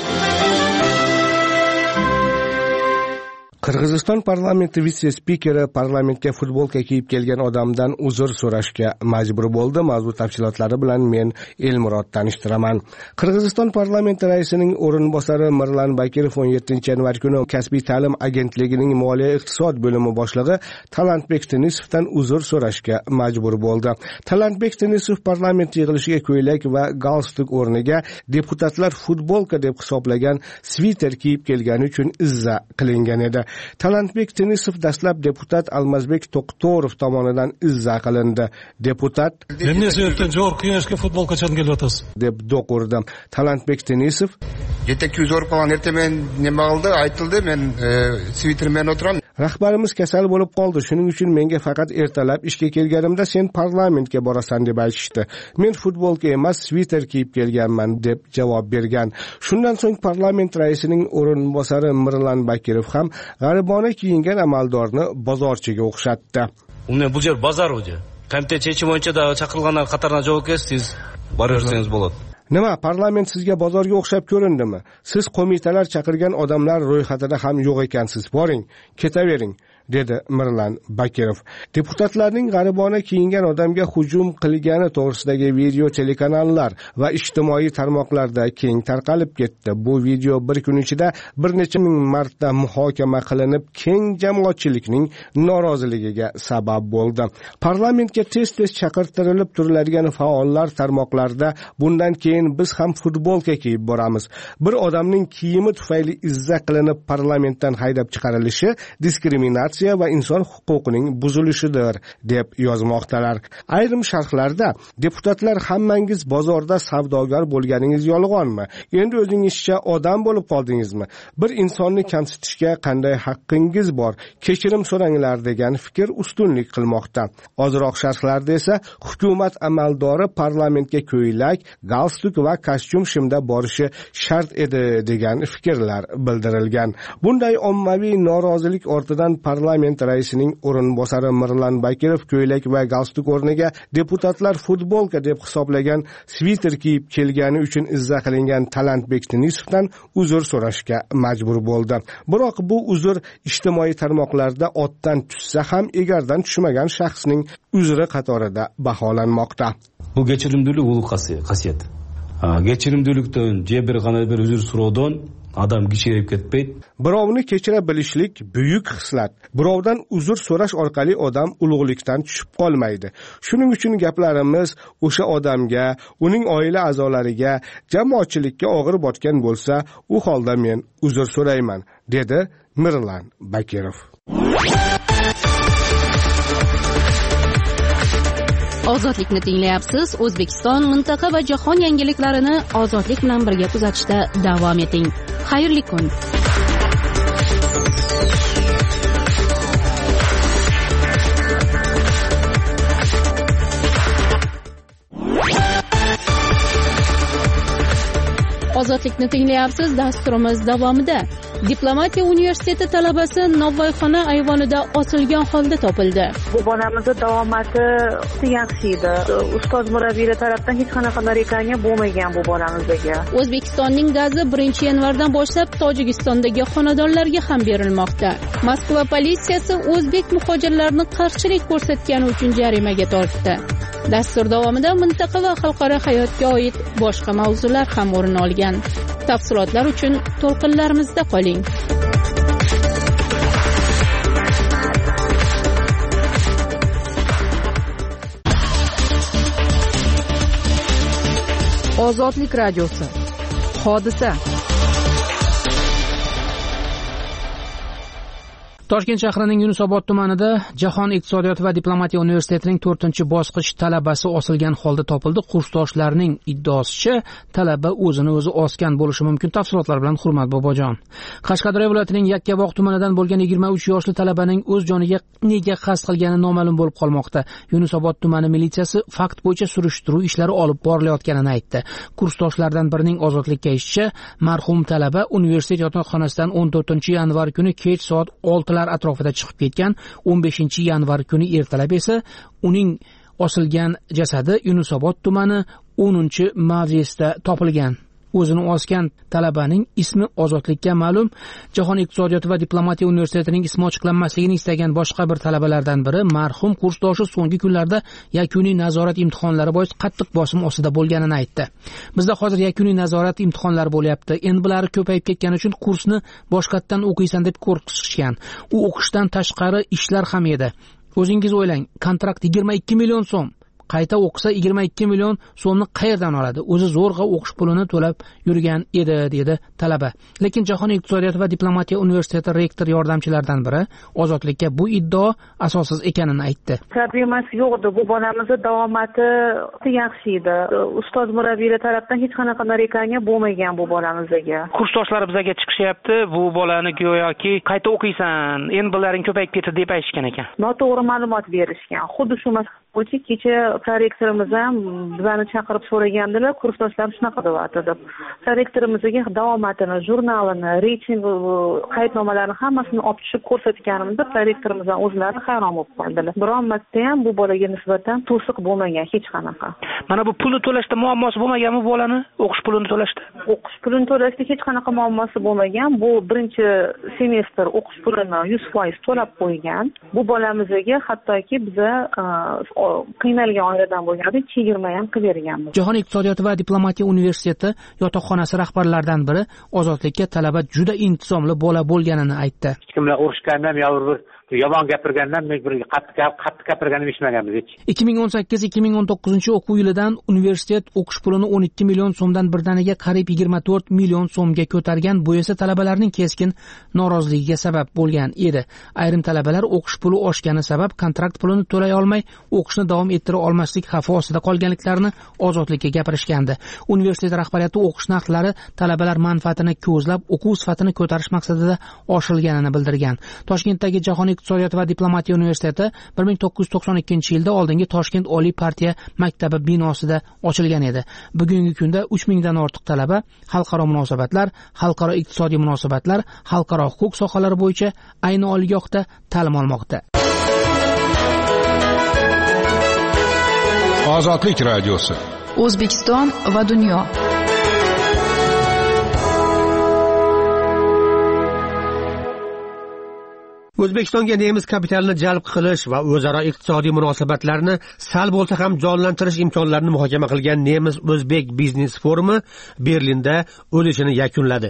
Qirg'iziston parlamenti vitse-spikeri parlamentga futbolka kiyib kelgan odamdan uzr so'rashga majbur bo'ldi. Mavzu tafsilotlari bilan men Elmurod tanishtiraman. Qirg'iziston parlamenti raisining o'rinbosari Mirlan Bakirov 17-yanvar kuni Kasbiy ta'lim agentligining moliya iqtisod bo'limi boshlig'i Talantbek Denisovdan uzr so'rashga majbur bo'ldi. Talantbek Denisov parlament yig'ilishiga ko'ylak va galstuk o'rniga deputatlar futbolka deb hisoblagan sviter kiyib kelgani uchun izza qilingan edi. Talantbek Denisov dastlab deputat Almazbek To'qtorov tomonidan izza qilindi. Deputat "Nima sebepdan javob qilishga futbolkadan kelyapsiz?" deb do'q urdi. Talantbek Denisov "Yetakchi zo'r qilgan ertamen nima qildi, aytildi, men svitermen o'tiraman. Rahbarimiz kasal bo'lib qoldi. Shuning uchun menga faqat ertalab ishga kelganimda sen parlamentga borasan deb aytishdi. Men futbolka emas, sviter kiyib kelganman" deb javob bergan. Shundan so'ng parlament raisining o'rinbosari Mirlan Bakirov ham g'aribona kiyingan amaldorni bozorchiga o'xshatdi. "Uni bu yer bozor o'zi. Komitet chechimi bo'yicha da chaqirilganlar qatoriga javob bersangiz, boraversangiz bo'ladi." Nima, parlament sizga bozorga o'xshab ko'rindimi? Siz qo'mitalar chaqirgan odamlar ro'yxatida ham yo'q ekansiz. Boring, ketavering, dedi Mirlan Bakirov. Deputatlarning g'aribona kiyingan odamga hujum qilgani to'g'risidagi video telekanallar va ijtimoiy tarmoqlarda keng tarqalib ketdi. Bu video bir kun ichida bir necha ming marta muhokama qilinib, keng jamoatchilikning noroziligiga sabab bo'ldi. Parlamentga tez-tez chaqirtirilib turiladigan faollar tarmoqlarda bundan keyin biz ham futbolka kiyib boramiz. Bir odamning kiyimi tufayli izza qilinib parlamentdan haydab chiqarilishi diskriminatsiya va inson huquqining buzilishidir deb yozmoqdalar. Ayrim sharhlarda deputatlar hammangiz bozorda savdogar bo'lganingiz yolg'onmi? Endi o'zingizcha odam bo'lib qoldingizmi? Bir insonni kamsitishga qanday haqqingiz bor? Kechirim so'ranglar degan fikr ustunlik qilmoqda. Ozroq sharhlarda esa hukumat amaldori parlamentga ko'ylak, galstuk va kostyum shimda borishi shart edi degan fikrlar bildirilgan. Bunday ommaviy norozilik ortidan parlament parlament raisining o'rinbosari Mirlan Bakirov ko'ylak va galstuk o'rniga deputatlar futbolka deb hisoblagan sviter kiyib kelgani uchun izza qilingan Talantbek Denisovdan uzr so'rashga majbur bo'ldi. Biroq bu uzr ijtimoiy tarmoqlarda otdan tushsa ham egardan tushmagan shaxsning uzri qatorida baholanmoqda. Bu kechirimlilik ul qasiyat. Kechirimlilikdan bir g'ana bir uzr so'rovdan adam kichrayib ketmaydi. Birovni kechira bilishlik buyuk xislat. Birovdan uzr so'rash orqali odam ulug'likdan tushib qolmaydi. Shuning uchun gaplarimiz o'sha odamga, uning oila a'zolariga, jamoatchilikka og'ir botgan bo'lsa, u holda men uzr so'rayman, dedi Mirlan Bakirov. Ozodlikni tinglayapsiz. O'zbekiston, mintaqa va jahon yangiliklarini ozodlik bilan birga kuzatishda davom eting. Xayrli kun. Ozodlikni tinglayapsiz. Dasturimiz davomida Diplomatiya universiteti talabasi Nobvoyxona ayvonida osilgan holda topildi. Bu bolamizni davomati yaxshi edi. Ustoz murabbiylar tomonidan hech qanaqa narekaniya bo'lmagan bu bolamizga. O'zbekistonning gazi 1-yanvardan boshlab Tojikistondagi xonadonlarga ham berilmoqda. Moskva politsiyasi o'zbek muhojirlarni qarshilik ko'rsatgani uchun jarimaga tortdi. Dastur davomida mintaqa va xalqaro hayotga oid boshqa mavzular ham o'rin olgan. Tafsilotlar uchun to'lqinlarimizda qoling. Ozodlik radiosi. Hodisa. Toshkent shahrining Yunusobod tumanida Jahon iqtisodiyoti va diplomatiya universitetining 4-bosqich talabasi osilgan holda topildi. Kursdoshlarning iddaosicha talaba o'zini o'zi osgan bo'lishi mumkin. Tafsilotlar bilan Hurmat Bobojon. Qashqadaryo viloyatining Yakkabog' tumanidan bo'lgan 23 yoshli talabaning o'z joniga nega qasd qilgani noma'lum bo'lib qolmoqda. Yunusobod tumani militsiyasi fakt bo'yicha surishtiruv ishlari olib borilayotganini aytdi. Kursdoshlardan birining ozodlikka aytishicha, marhum talaba universitet yotoqxonasidan 14-yanvar kuni kech soat 6 atrofida chiqib ketgan. 15-yanvar kuni ertalab esa uning osilgan jasadi Yunusobod tumani 10-mavzesida topilgan. O'zini osgan talabaning ismi ozodlikka ma'lum. Jahon iqtisodiyoti va diplomatiya universitetining ismi ochiqlanmasligini istagan boshqa bir talabalardan biri marhum kursdoshi so'nggi kunlarda yakuniy nazorat imtihonlari bois qattiq bosim ostida bo'lganini aytdi. Bizda hozir yakuniy nazorat imtihonlari bo'lyapti. Endi bular ko'payib ketgani uchun kursni boshqatdan o'qiysan deb qo'rqitishgan. U o'qishdan tashqari ishlar ham edi. O'zingiz o'ylang, kontrakt 22 million so'm. Qayta o'qisa 22 million so'mni qayerdan oladi? O'zi zo'rg'a o'qish pulini to'lab yurgan edi, dedi talaba. Lekin Jahon iqtisodiyoti va diplomatiya universiteti rektor yordamchilaridan biri ozodlikka bu iddao asossiz ekanini aytdi. Problemasi yo'qdi. Bu bolamizni davomati yaxshi edi. Ustoz murabbiylar tomonidan hech qanaqa narekaniya bo'lmagan bu bolamizga. Kursdoshlar bizga chiqishyapti. Bu bolani go'yoki qayta o'qiysan, endi bularning ko'payib ketdi deb aytishgan ekan. Noto'g'ri ma'lumot berishgan. Xuddi shu bo'yicha kecha prorektorimiz ham bizani chaqirib so'ragandilar, kursdoshlar shunaqa deyapti deb. Prorektorimizga davomatini, jurnalini, reyting qaydnomalarini hammasini olib tushib ko'rsatganimizda prorektorimiz ham o'zlari hayron bo'lib qoldilar. Biron marta ham bu bolaga nisbatan to'siq bo'lmagan hech qanaqa. Mana bu pulni to'lashda muammosi bo'lmaganmi bolani? O'qish pulini to'lashda? O'qish pulini to'lashda hech qanaqa muammosi bo'lmagan. Bu birinchi semestr o'qish pulini 100% to'lab qo'ygan. Bu bolamizga hattoki biza qiynalgan oiladan bo'lganda chegirma ham qilib berganmiz. Jahon iqtisodiyoti va diplomatiya universiteti yotoqxonasi rahbarlaridan biri ozodlikka talaba juda intizomli bola bo'lganini aytdi. Hech kimlar urushgandan yo bir yomon gapirgandan men bir qattiq gapirganim eshitmaganmiz hech. 2018-2019 o'quv yilidan universitet o'qish pulini 12 million so'mdan birdaniga qariyb 24 million so'mga ko'targan. Bu esa talabalarning keskin noroziligiga sabab bo'lgan edi. Ayrim talabalar o'qish puli oshgani sabab kontrakt pulini to'lay olmay o'qishni davom ettira olmaslik xavfi ostida qolganliklarini ozodlikka gapirishgandi. Universitet rahbariyati o'qish narxlari talabalar manfaatini ko'zlab o'quv sifatini ko'tarish maqsadida oshirilganini bildirgan. Toshkentdagi Jahon iqtisodiyot va diplomatiya universiteti 1992-yilda oldingi Toshkent Oliy partiya maktabi binosida ochilgan edi. Bugungi kunda 3000 dan ortiq talaba xalqaro munosabatlar, xalqaro iqtisodiy munosabatlar, xalqaro huquq sohalari bo'yicha ayni oliygohda ta'lim olmoqda. Ozodlik radiosi. O'zbekiston va dunyo. O'zbekistonga nemis kapitalini jalb qilish va o'zaro iqtisodiy munosabatlarni sal bo'lsa ham jonlantirish imkonlarini muhokama qilgan Nemis-O'zbek biznes forumi Berlinda o'z ishini yakunladi.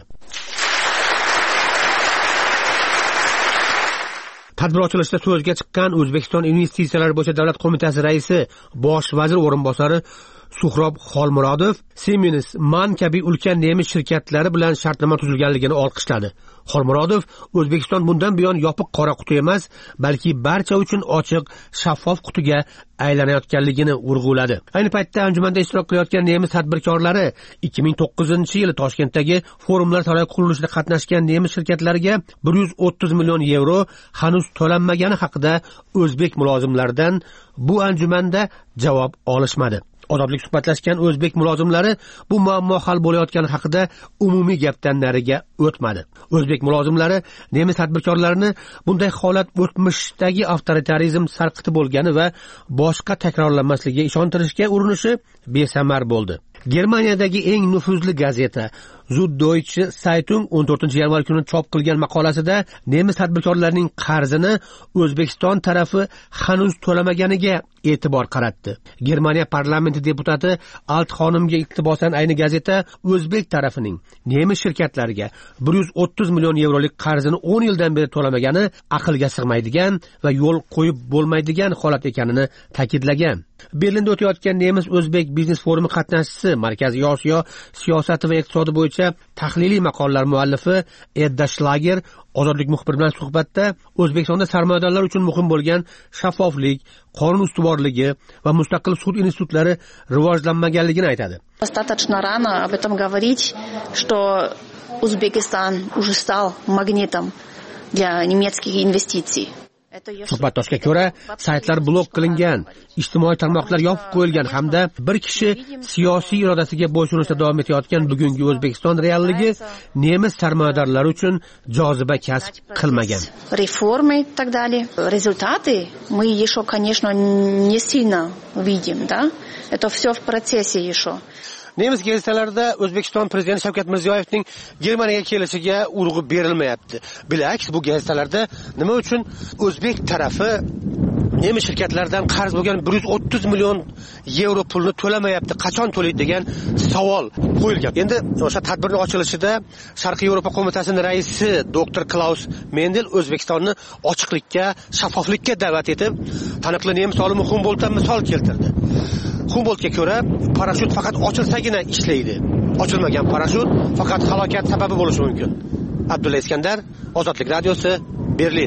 Tadbir ochilishida so'zga chiqqan O'zbekiston investitsiyalar bo'yicha davlat qo'mitasi raisi, bosh vazir o'rinbosari Suhrob Xolmurodov Siemens, MAN kabi ulkan nemis shirkatlari bilan shartnoma tuzilganligini olqishladi. Xolmurodov O'zbekiston bundan buyon yopiq qora quti emas, balki barcha uchun ochiq, shaffof qutiga aylanayotganligini urg'uladi. Ayni paytda anjumanda ishtirok qilayotgan nemis tadbirkorlari 2009-yil Toshkentdagi forumlar saroyi qurilishida qatnashgan nemis shirkatlariga 130 million yevro hanuz to'lanmagani haqida o'zbek mulozimlaridan bu anjumanda javob olishmadi. Odoblik suhbatlashgan o'zbek mulozimlari bu muammo hal bo'layotgani haqida umumiy gapdan nariga o'tmadi. O'zbek mulozimlari nemis tadbirkorlarini bunday holat o'tmishdagi avtoritarizm sarqiti bo'lgani va boshqa takrorlanmasligiga ishontirishga urinishi besamar bo'ldi. Germaniyadagi eng nufuzli gazeta Süddeutsche Zeitung 14-yanvar kuni chop qilgan maqolasida nemis tadbirkorlarining qarzini O'zbekiston tarafi hanuz to'lamaganiga e'tibor qaratdi. Germaniya parlamenti deputati Alt xonimga iqtibosan ayni gazeta o'zbek tarafining nemis shirkatlariga 130 million yevrolik qarzini 10 yildan beri to'lamagani aqlga sig'maydigan va yo'l qo'yib bo'lmaydigan holat ekanini ta'kidlagan. Berlinda o'tayotgan Nemis-O'zbek biznes forumi qatnashchisi, Markaziy Osiyo siyosati va iqtisodi bo'yicha tahliliy maqolalar muallifi Edda Schlager Ozodlik muxbiri bilan suhbatda O'zbekistonda sarmoyadorlar uchun muhim bo'lgan shaffoflik, qonun ustuvorligi va mustaqil sud institutlari rivojlanmaganligini aytadi. Достаточно рано об этом говорить, что Узбекистан уже стал магнитом для немецких инвестиций. Suhbatdoshga ko'ra, saytlar blok qilingan, ijtimoiy tarmoqlar yopib qo'yilgan hamda bir kishi siyosiy irodasiga bo'ysunishda davom etayotgan bugungi O'zbekiston realligi nemis sarmoyadorlari uchun joziba kasb qilmagan. Реформы и так далее. Результаты мы еще, конечно, не сильно видим, да? Это все в процессе еще. Nemis gazetalarida O'zbekiston prezidenti Shavkat Mirziyoyevning Germaniyaga kelishiga urg'u berilmayapti. Bilaks, bu gazetalarda nima uchun o'zbek tarafi nemis shirkatlaridan qarz bo'lgan 130 million yevro pulni to'lamayapti, qachon to'laydi degan savol qo'yilgan. Endi o'sha tadbirning ochilishida Sharqiy Yevropa qo'mitasining raisi Dr. Klaus Mendel O'zbekistonni ochiqlikka, shaffoflikka da'vat etib, taniqli nemis olimi Humboldtdan misol keltirdi. Humboldtga ko'ra, parashyut faqat ochilsagina ishlaydi. Ochilmagan parashyut faqat halokat sababi bo'lishi mumkin. Abdulla Iskandar, Ozodlik radiosi, Berlin.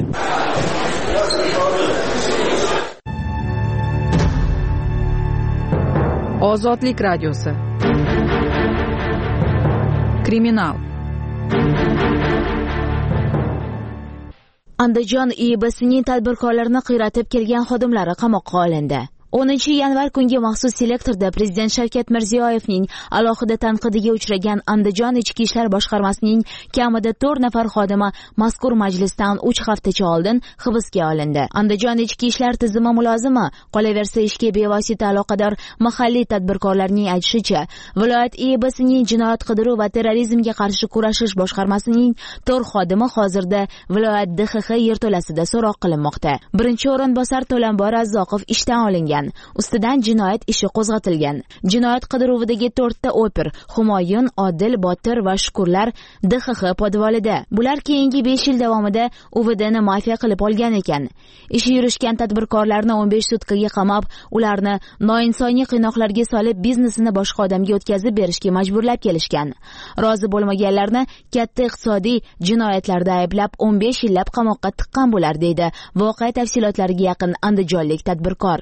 Ozodlik radiosi. Kriminal. Andijon IBSning tadbirkorlarni qiyratib kelgan xodimlari qamoqqa olindi. 10-yanvar kungi maxsus selektorda Prezident Shavkat Mirziyoyevning alohida tanqidiga uchragan Andijon ichki ishlar boshqarmasining kamida 4 nafar xodimi mazkur majlisdan 3 haftacha oldin hibsga olindi. Andijon ichki ishlar tizimi mulozimi, qolaversa ishga bevosita aloqador mahalliy tadbirkorlarning aytishicha, viloyat IBSning jinoyat qidiruv va terrorizmga qarshi kurashish boshqarmasining 4 xodimi hozirda viloyat DXX yerto'lasida so'roq qilinmoqda. Birinchi o'rinbosar To'lanbor Razzoqov ishdan olingan. Ustidan jinoyat ishi qo'zg'atilgan. Jinoyat qidiruvidagi 4 ta oper Humoyun, Odil, Botir va Shukurlar DXX podvolida. Bular keyingi 5 yil davomida UVDni mafiya qilib olgan ekan. Ishi yurishgan tadbirkorlarni 15 sutkaga qamab, ularni noinsoniy qiynoqlarga solib, biznesini boshqa odamga o'tkazib berishga majburlab kelishgan. Rozi bo'lmaganlarni katta iqtisodiy jinoyatlarda ayblab 15 yillab qamoqqa tiqqan bo'lar deydi voqea tafsilotlariga yaqin andijonlik tadbirkor.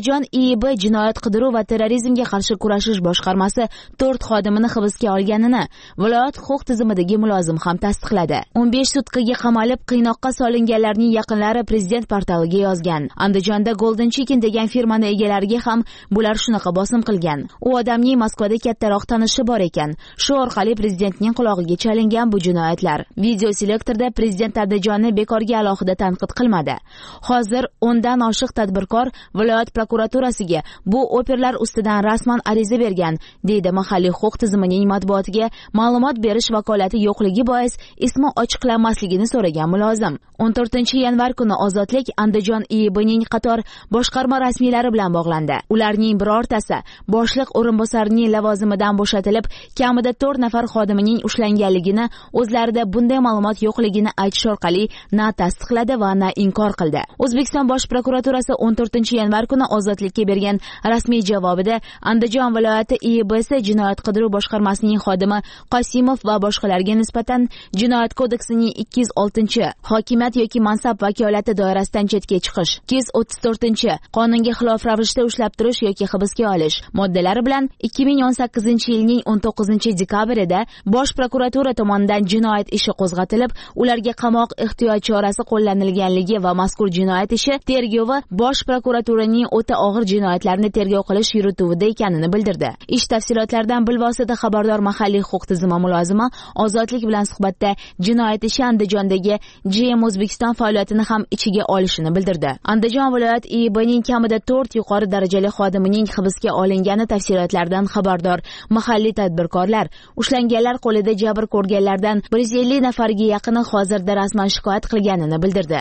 Andijon IIB jinoyat qidiruv va terrorizmga qarshi kurashish boshqarmasi 4 xodimini hibsga olganini viloyat huquq tizimidagi mulozim ham tasdiqladi. 15 sutkaga qamalib qiynoqqa solinganlarning yaqinlari prezident portaliga yozgan. Andijonda Golden Chicken degan firmani egalariga ham bular shunaqa bosim qilgan. U odamning Moskvada kattaroq tanishi bor ekan. Shu orqali prezidentning qulog'iga chalingan bu jinoyatlar. Video selektorda prezident Andijonni bekorga alohida tanqid qilmadi. Hozir 10 dan oshiq tadbirkor viloyat prokuraturasiga bu operlar ustidan rasman ariza bergan, deydi mahalliy huquq tizimining matbuotiga ma'lumot berish vakolati yo'qligi bois ismi ochiqlanmasligini so'ragan mulozim. 14-yanvar kuni Ozodlik Andijon IIBning qator boshqarma rasmiylari bilan bog'landi. Ularning birortasi boshliq o'rinbosarining lavozimidan bo'shatilib, kamida 4 nafar xodimining ushlanganligini, o'zlarida bunday ma'lumot yo'qligini aytish orqali na tasdiqladi va na inkor qildi. O'zbekiston Bosh prokuraturasi 14-yanvar kuni Ozodlikka bergan rasmiy javobida Andijon viloyati IIBS jinoyat qidiruv boshqarmasining xodimi Qosimov va boshqalarga nisbatan Jinoyat kodeksining 206 hokimiyat yoki mansab vakolati doirasidan chetga chiqish, 234 qonunga xilof ravishda ushlab turish yoki hibsga olish moddalari bilan 2018-yilning 19-dekabrida Bosh prokuratura tomonidan jinoyat ishi qo'zg'atilib, ularga qamoq ehtiyot chorasi qo'llanilganligi va mazkur jinoyat ishi tergovi Bosh prokuraturaning o'ta og'ir jinoyatlarni tergov qilish yurituvida ekanini bildirdi. Ish tafsilotlaridan bilvosita xabardor mahalliy huquq tizimi mulozimi Ozodlik bilan suhbatda jinoyat ishi Andijondagi GM O'zbekiston faoliyatini ham ichiga olishini bildirdi. Andijon viloyat IIBning kamida 4 yuqori darajali xodimining hibsga olingani tafsilotlaridan xabardor mahalliy tadbirkorlar ushlanganlar qo'lida jabr ko'rganlardan 150 nafarga yaqini hozirda rasman shikoyat qilganini bildirdi.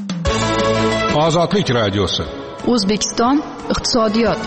Ozodlik radiosi. O'zbekiston iqtisodiyot.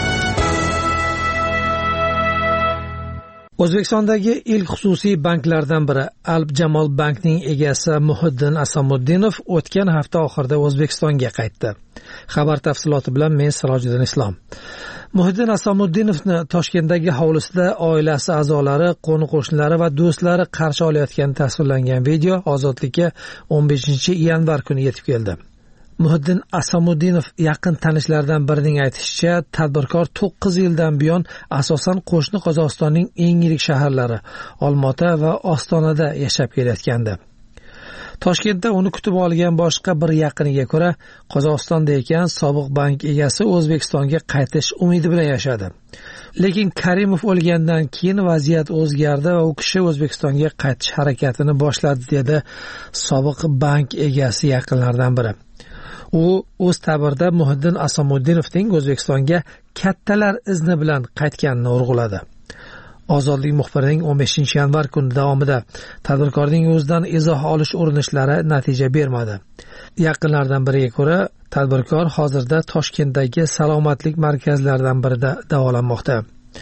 O'zbekistondagi ilk xususiy banklardan biri Alp Jamol bankning egasi Muhiddin Asamuddinov o'tgan hafta oxirida O'zbekistonga qaytdi. Xabar tafsiloti bilan men Sirojiddin Islom. Muhiddin Asamuddinovni Toshkentdagi hovlisida oilasi a'zolari, qo'ni-qo'shnilari va do'stlari qarshi olayotgani tasvirlangan video Ozodlikka 15-yanvar kuni yetib keldi. Muhiddin Asamuddinov yaqin tanishlaridan birining aytishicha, tadbirkor 9 yildan buyon asosan qo'shni Qozog'istonning eng yirik shaharlari Olmaota va Ostonada yashab kelayotgandi. Toshkentda uni kutib olgan boshqa bir yaqiniga ko'ra, Qozog'istonda ekan sobiq bank egasi O'zbekistonga qaytish umidi bilan yashadi. Lekin Karimov o'lgandan keyin vaziyat o'zgardi va u kishi O'zbekistonga qaytish harakatini boshladi, dedi sobiq bank egasi yaqinlaridan biri. U o'z ta'birida Muhiddin Asamuddinovning O'zbekistonga kattalar izni bilan qaytganini urg'uladi. Ozodlik muxbirining 15-yanvar kuni davomida tadbirkorning o'zidan izoh olish urinishlari natija bermadi. Yaqinlardan biriga ko'ra, tadbirkor hozirda Toshkentdagi salomatlik markazlaridan birida davolanmoqda.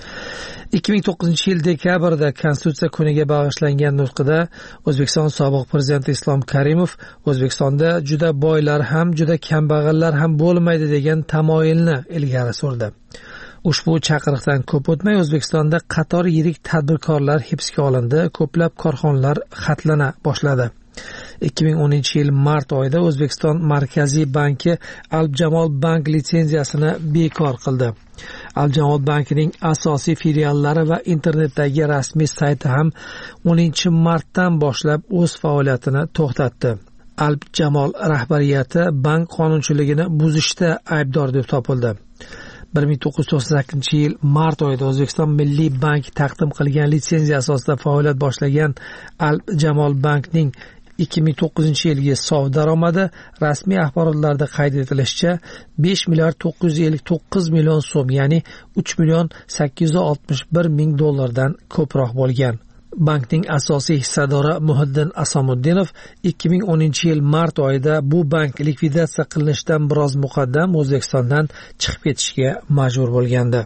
2009-yil dekabrda Konstitutsiya kuniga bag'ishlangan nutqida O'zbekiston sobiq prezidenti Islom Karimov O'zbekistonda juda boylar ham, juda kambag'allar ham bo'lmaydi degan tamoyilni ilgari surdi. Ushbu chaqiriqdan ko'p o'tmay O'zbekistonda qator yirik tadbirkorlar hibsga olindi, ko'plab korxonalar xatlana boshladi. 2010-yil mart oyida O'zbekiston Markaziy banki Alp Jamol bank litsenziyasini bekor qildi. Alp Jamol bankining asosiy filiallari va internetdagi rasmiy sayti ham 10-martdan boshlab o'z faoliyatini to'xtatdi. Alp Jamol rahbariyati bank qonunchiligini buzishda aybdor deb topildi. 1998-yil mart oyida O'zbekiston Milliy bank taqdim qilgan litsenziya asosida faoliyat boshlagan Alp Jamol bankning 2009-yilgi sof daromadi rasmiy axborotlarda qayd etilishicha 5 milliard 959 million so'm, ya'ni 3 million 861 ming dollardan ko'proq bo'lgan. Bankning asosiy hissadori Muhiddin Asamuddinov 2010-yil mart oyida bu bank likvidatsiya qilinishidan biroz muqaddam O'zbekistondan chiqib ketishga majbur bo'lgandi.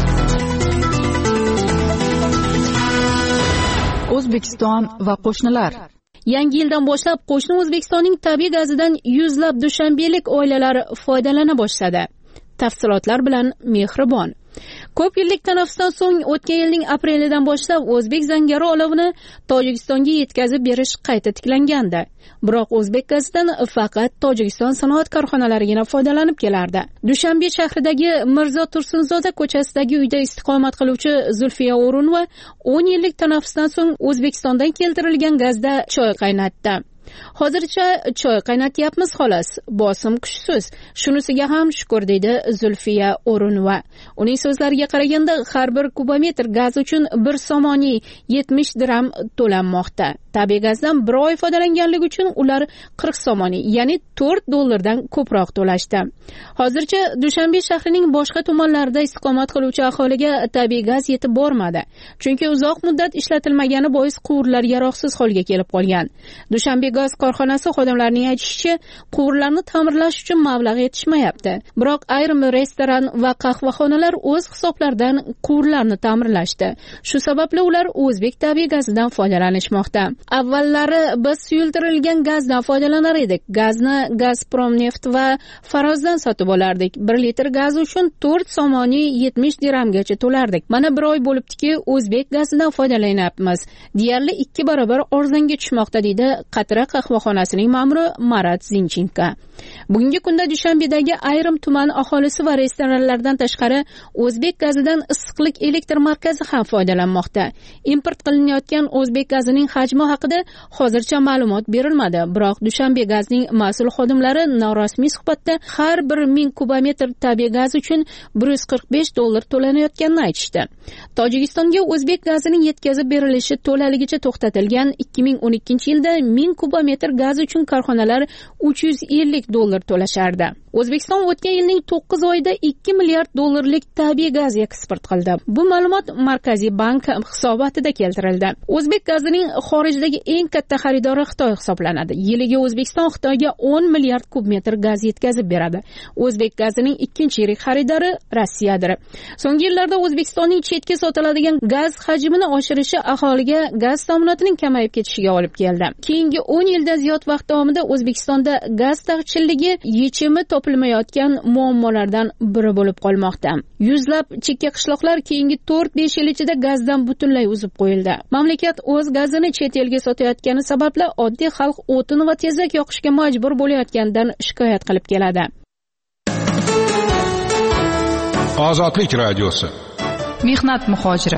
O'zbekiston va qo'shnilar. Yangi yildan boshlab qo'shni O'zbekistonning tabiiy gazidan yuzlab dushanbelik oilalar foydalana boshladi. Tafsilotlar bilan Mehribon. ko'p yillik tanaffusdan so'ng o'tgan yilning aprelidan boshlab o'zbek zangori olovini Tojikistonga yetkazib berish qayta tiklangandi. Biroq o'zbek gazidan faqat Tojikiston sanoat korxonalarigina foydalanib kelardi. Dushanbe shahridagi Mirzo Tursunzoda ko'chasidagi uyda istiqomat qiluvchi Zulfiya O'runova 10 yillik tanaffusdan so'ng O'zbekistondan keltirilgan gazda choy qaynatdi. Hozircha choy qaynatyapmiz xolos, bosim kuchsiz. Shunisiga ham shukr deydi Zulfiya O'runova. Uning so'zlariga qaraganda har bir kubometr gaz uchun 1 somoniy 70 dirham to'lanmoqda. Tabiiy gazdan bir oy foydalanganligi uchun ular 40 somoniy, ya'ni $4 ko'proq to'lashdi. Hozircha Dushanbe shahrining boshqa tumanlarida istiqomat qiluvchi aholiga tabiiy gaz yetib bormadi. Chunki uzoq muddat ishlatilmagani bois quvurlar yaroqsiz holga kelib qolgan. Dushanbe gaz korxonasi xodimlarining aytishicha, quvurlarni ta'mirlash uchun mablag' yetishmayapti. Biroq ayrim restoran va qahvaxonalar o'z hisoblaridan quvurlarni ta'mirlashdi. Shu sababli ular o'zbek tabiiy gazidan foydalanishmoqda. Avvallari biz suyultirilgan gazdan foydalanar edik. Gazni Gazpromneft va Farozdan sotib olardik. 1 litr gaz uchun 4 somoniy 70 dirhamgacha to'lardik. Mana bir oy bo'libdiki, o'zbek gazidan foydalanyapmiz. Deyarli 2 barobar arzonga tushmoqda deydi Qatra qahvaxonasining ma'muri Marat Zinchenko. Bugungi kunda Dushanbedagi ayrim tuman aholisi va restoranlardan tashqari o'zbek gazidan issiqlik elektr markazi ham foydalanmoqda. Import qilinayotgan o'zbek gazining hajmi haqida hozircha ma'lumot berilmadi, biroq Dushanbe gazning mas'ul xodimlari norasmiy suhbatda har 1000 kubometr tabiiy gaz uchun $145 to'lanayotganini aytishdi. Tojikistonga o'zbek gazining yetkazib berilishi to'laligicha to'xtatilgan 2012-yilda 1000 kubometr gaz uchun korxonalar $350 to'lashardi. O'zbekiston o'tgan yilning 9 oyida $2 milliard tabiiy gaz eksport qildi. Bu ma'lumot Markaziy bank hisobotida keltirildi. O'zbek gazining xorijdagi eng katta xaridori Xitoy hisoblanadi. Yiliga O'zbekiston Xitoyga 10 milliard kub metr gaz yetkazib beradi. O'zbek gazining ikkinchi yirik xaridori Rossiyadir. So'nggi yillarda O'zbekistonning chetga sotiladigan gaz hajmini oshirishi aholiga gaz ta'minotining kamayib ketishiga olib keldi. Keyingi 10 yildan ziyod vaqt davomida O'zbekistonda gaz taqchilligi yechimi topilmayotgan muammolardan biri bo'lib qolmoqda. Yuzlab chekka qishloqlar keyingi 4-5 yil ichida gazdan butunlay uzib qo'yildi. Mamlakat o'z gazini chet elga sotayotgani sababli oddiy xalq o'tin va tezak yoqishga majbur bo'layotganidan shikoyat qilib keladi. Ozodlik radiosi. Mehnat muhojiri.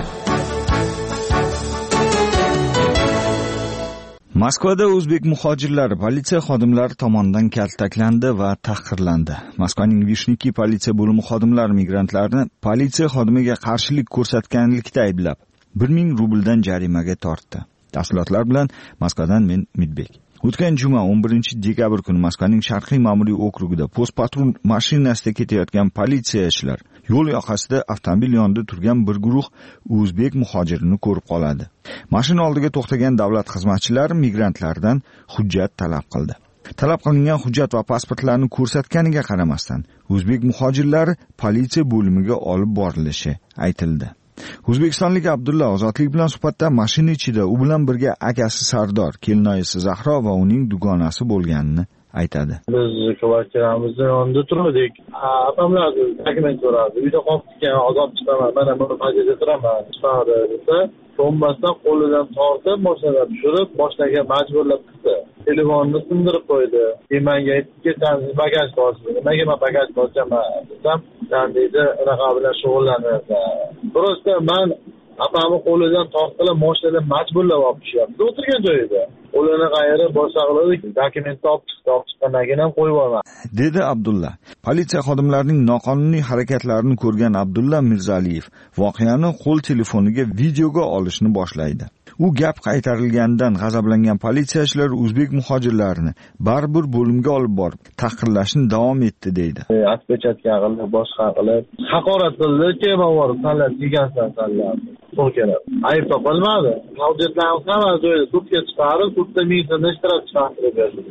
Moskvada o'zbek muhojirlari politsiya xodimlari tomonidan kaltaklandi va tahqirlandi. Moskvaning Vishniki politsiya bo'limi xodimlari migrantlarni politsiya xodimiga qarshilik ko'rsatganlikda ayblab 1000 rubldan jarimaga tortdi. Tafsilotlar bilan Moskvadan men Midbek. O'tgan juma 11-dekabr kuni Moskvaning Sharqiy ma'muriy okrugida post-patrul mashinasida ketayotgan politsiyachilar yo'l yoqasida avtomobil yonida turgan bir guruh o'zbek muhojirini ko'rib qoladi. Mashina oldiga to'xtagan davlat xizmatchilari migrantlardan hujjat talab qildi. Talab qilingan hujjat va pasportlarni ko'rsatganiga qaramasdan o'zbek muhojirlari politsiya bo'limiga olib borilishi aytildi. O'zbekistonlik Abdulla Ozodlik bilan suhbatda mashina ichida u bilan birga akasi Sardor, kelinoyisi Zahro va uning dugonasi bo'lganini aytadi. Biz kvartiramizda yonida turdik. Opamlar dokument so'radi. Uyda qolib ketgan, ozod chiqaman. Mana buni pajada turaman. Chiqadi desa, to'mbasdan qo'lidan tortib, moshinadan tushirib, moshinaga majburlab chiqdi. Telefonni sindirib qo'ydi. Menga aytib ketsangiz bagaj borsiz. Nimaga men bagaj borchaman desam, "Sen deydi, unaqa bilan shug'ullanyapsan." Prosta men opamni qo'lidan tortib, moshinadan majburlab olib tushyapti. O'tirgan joyida. Qo'lini qayirib boshqa qilib, dokumentni olib chiqqandan ham qo'yib olman, dedi Abdulla. Politsiya xodimlarining noqonuniy harakatlarini ko'rgan Abdulla Mirzaliyev voqeani qo'l telefoniga videoga olishni boshlaydi. U gap qaytarilganidan g'azablangan politsiyachilar o'zbek muhojirlarini baribir bo'limga olib borib, tahqirlashni davom etdi deydi. Atpechatga qilib, boshqa qilib, haqorat qildi, kema borib, tanlab degansan tanlab. To'g'ri. Ayb topilmadi. Hujjatlarni hamma joyda sudga chiqarib, sudda meni ishtirok chiqarib berdi.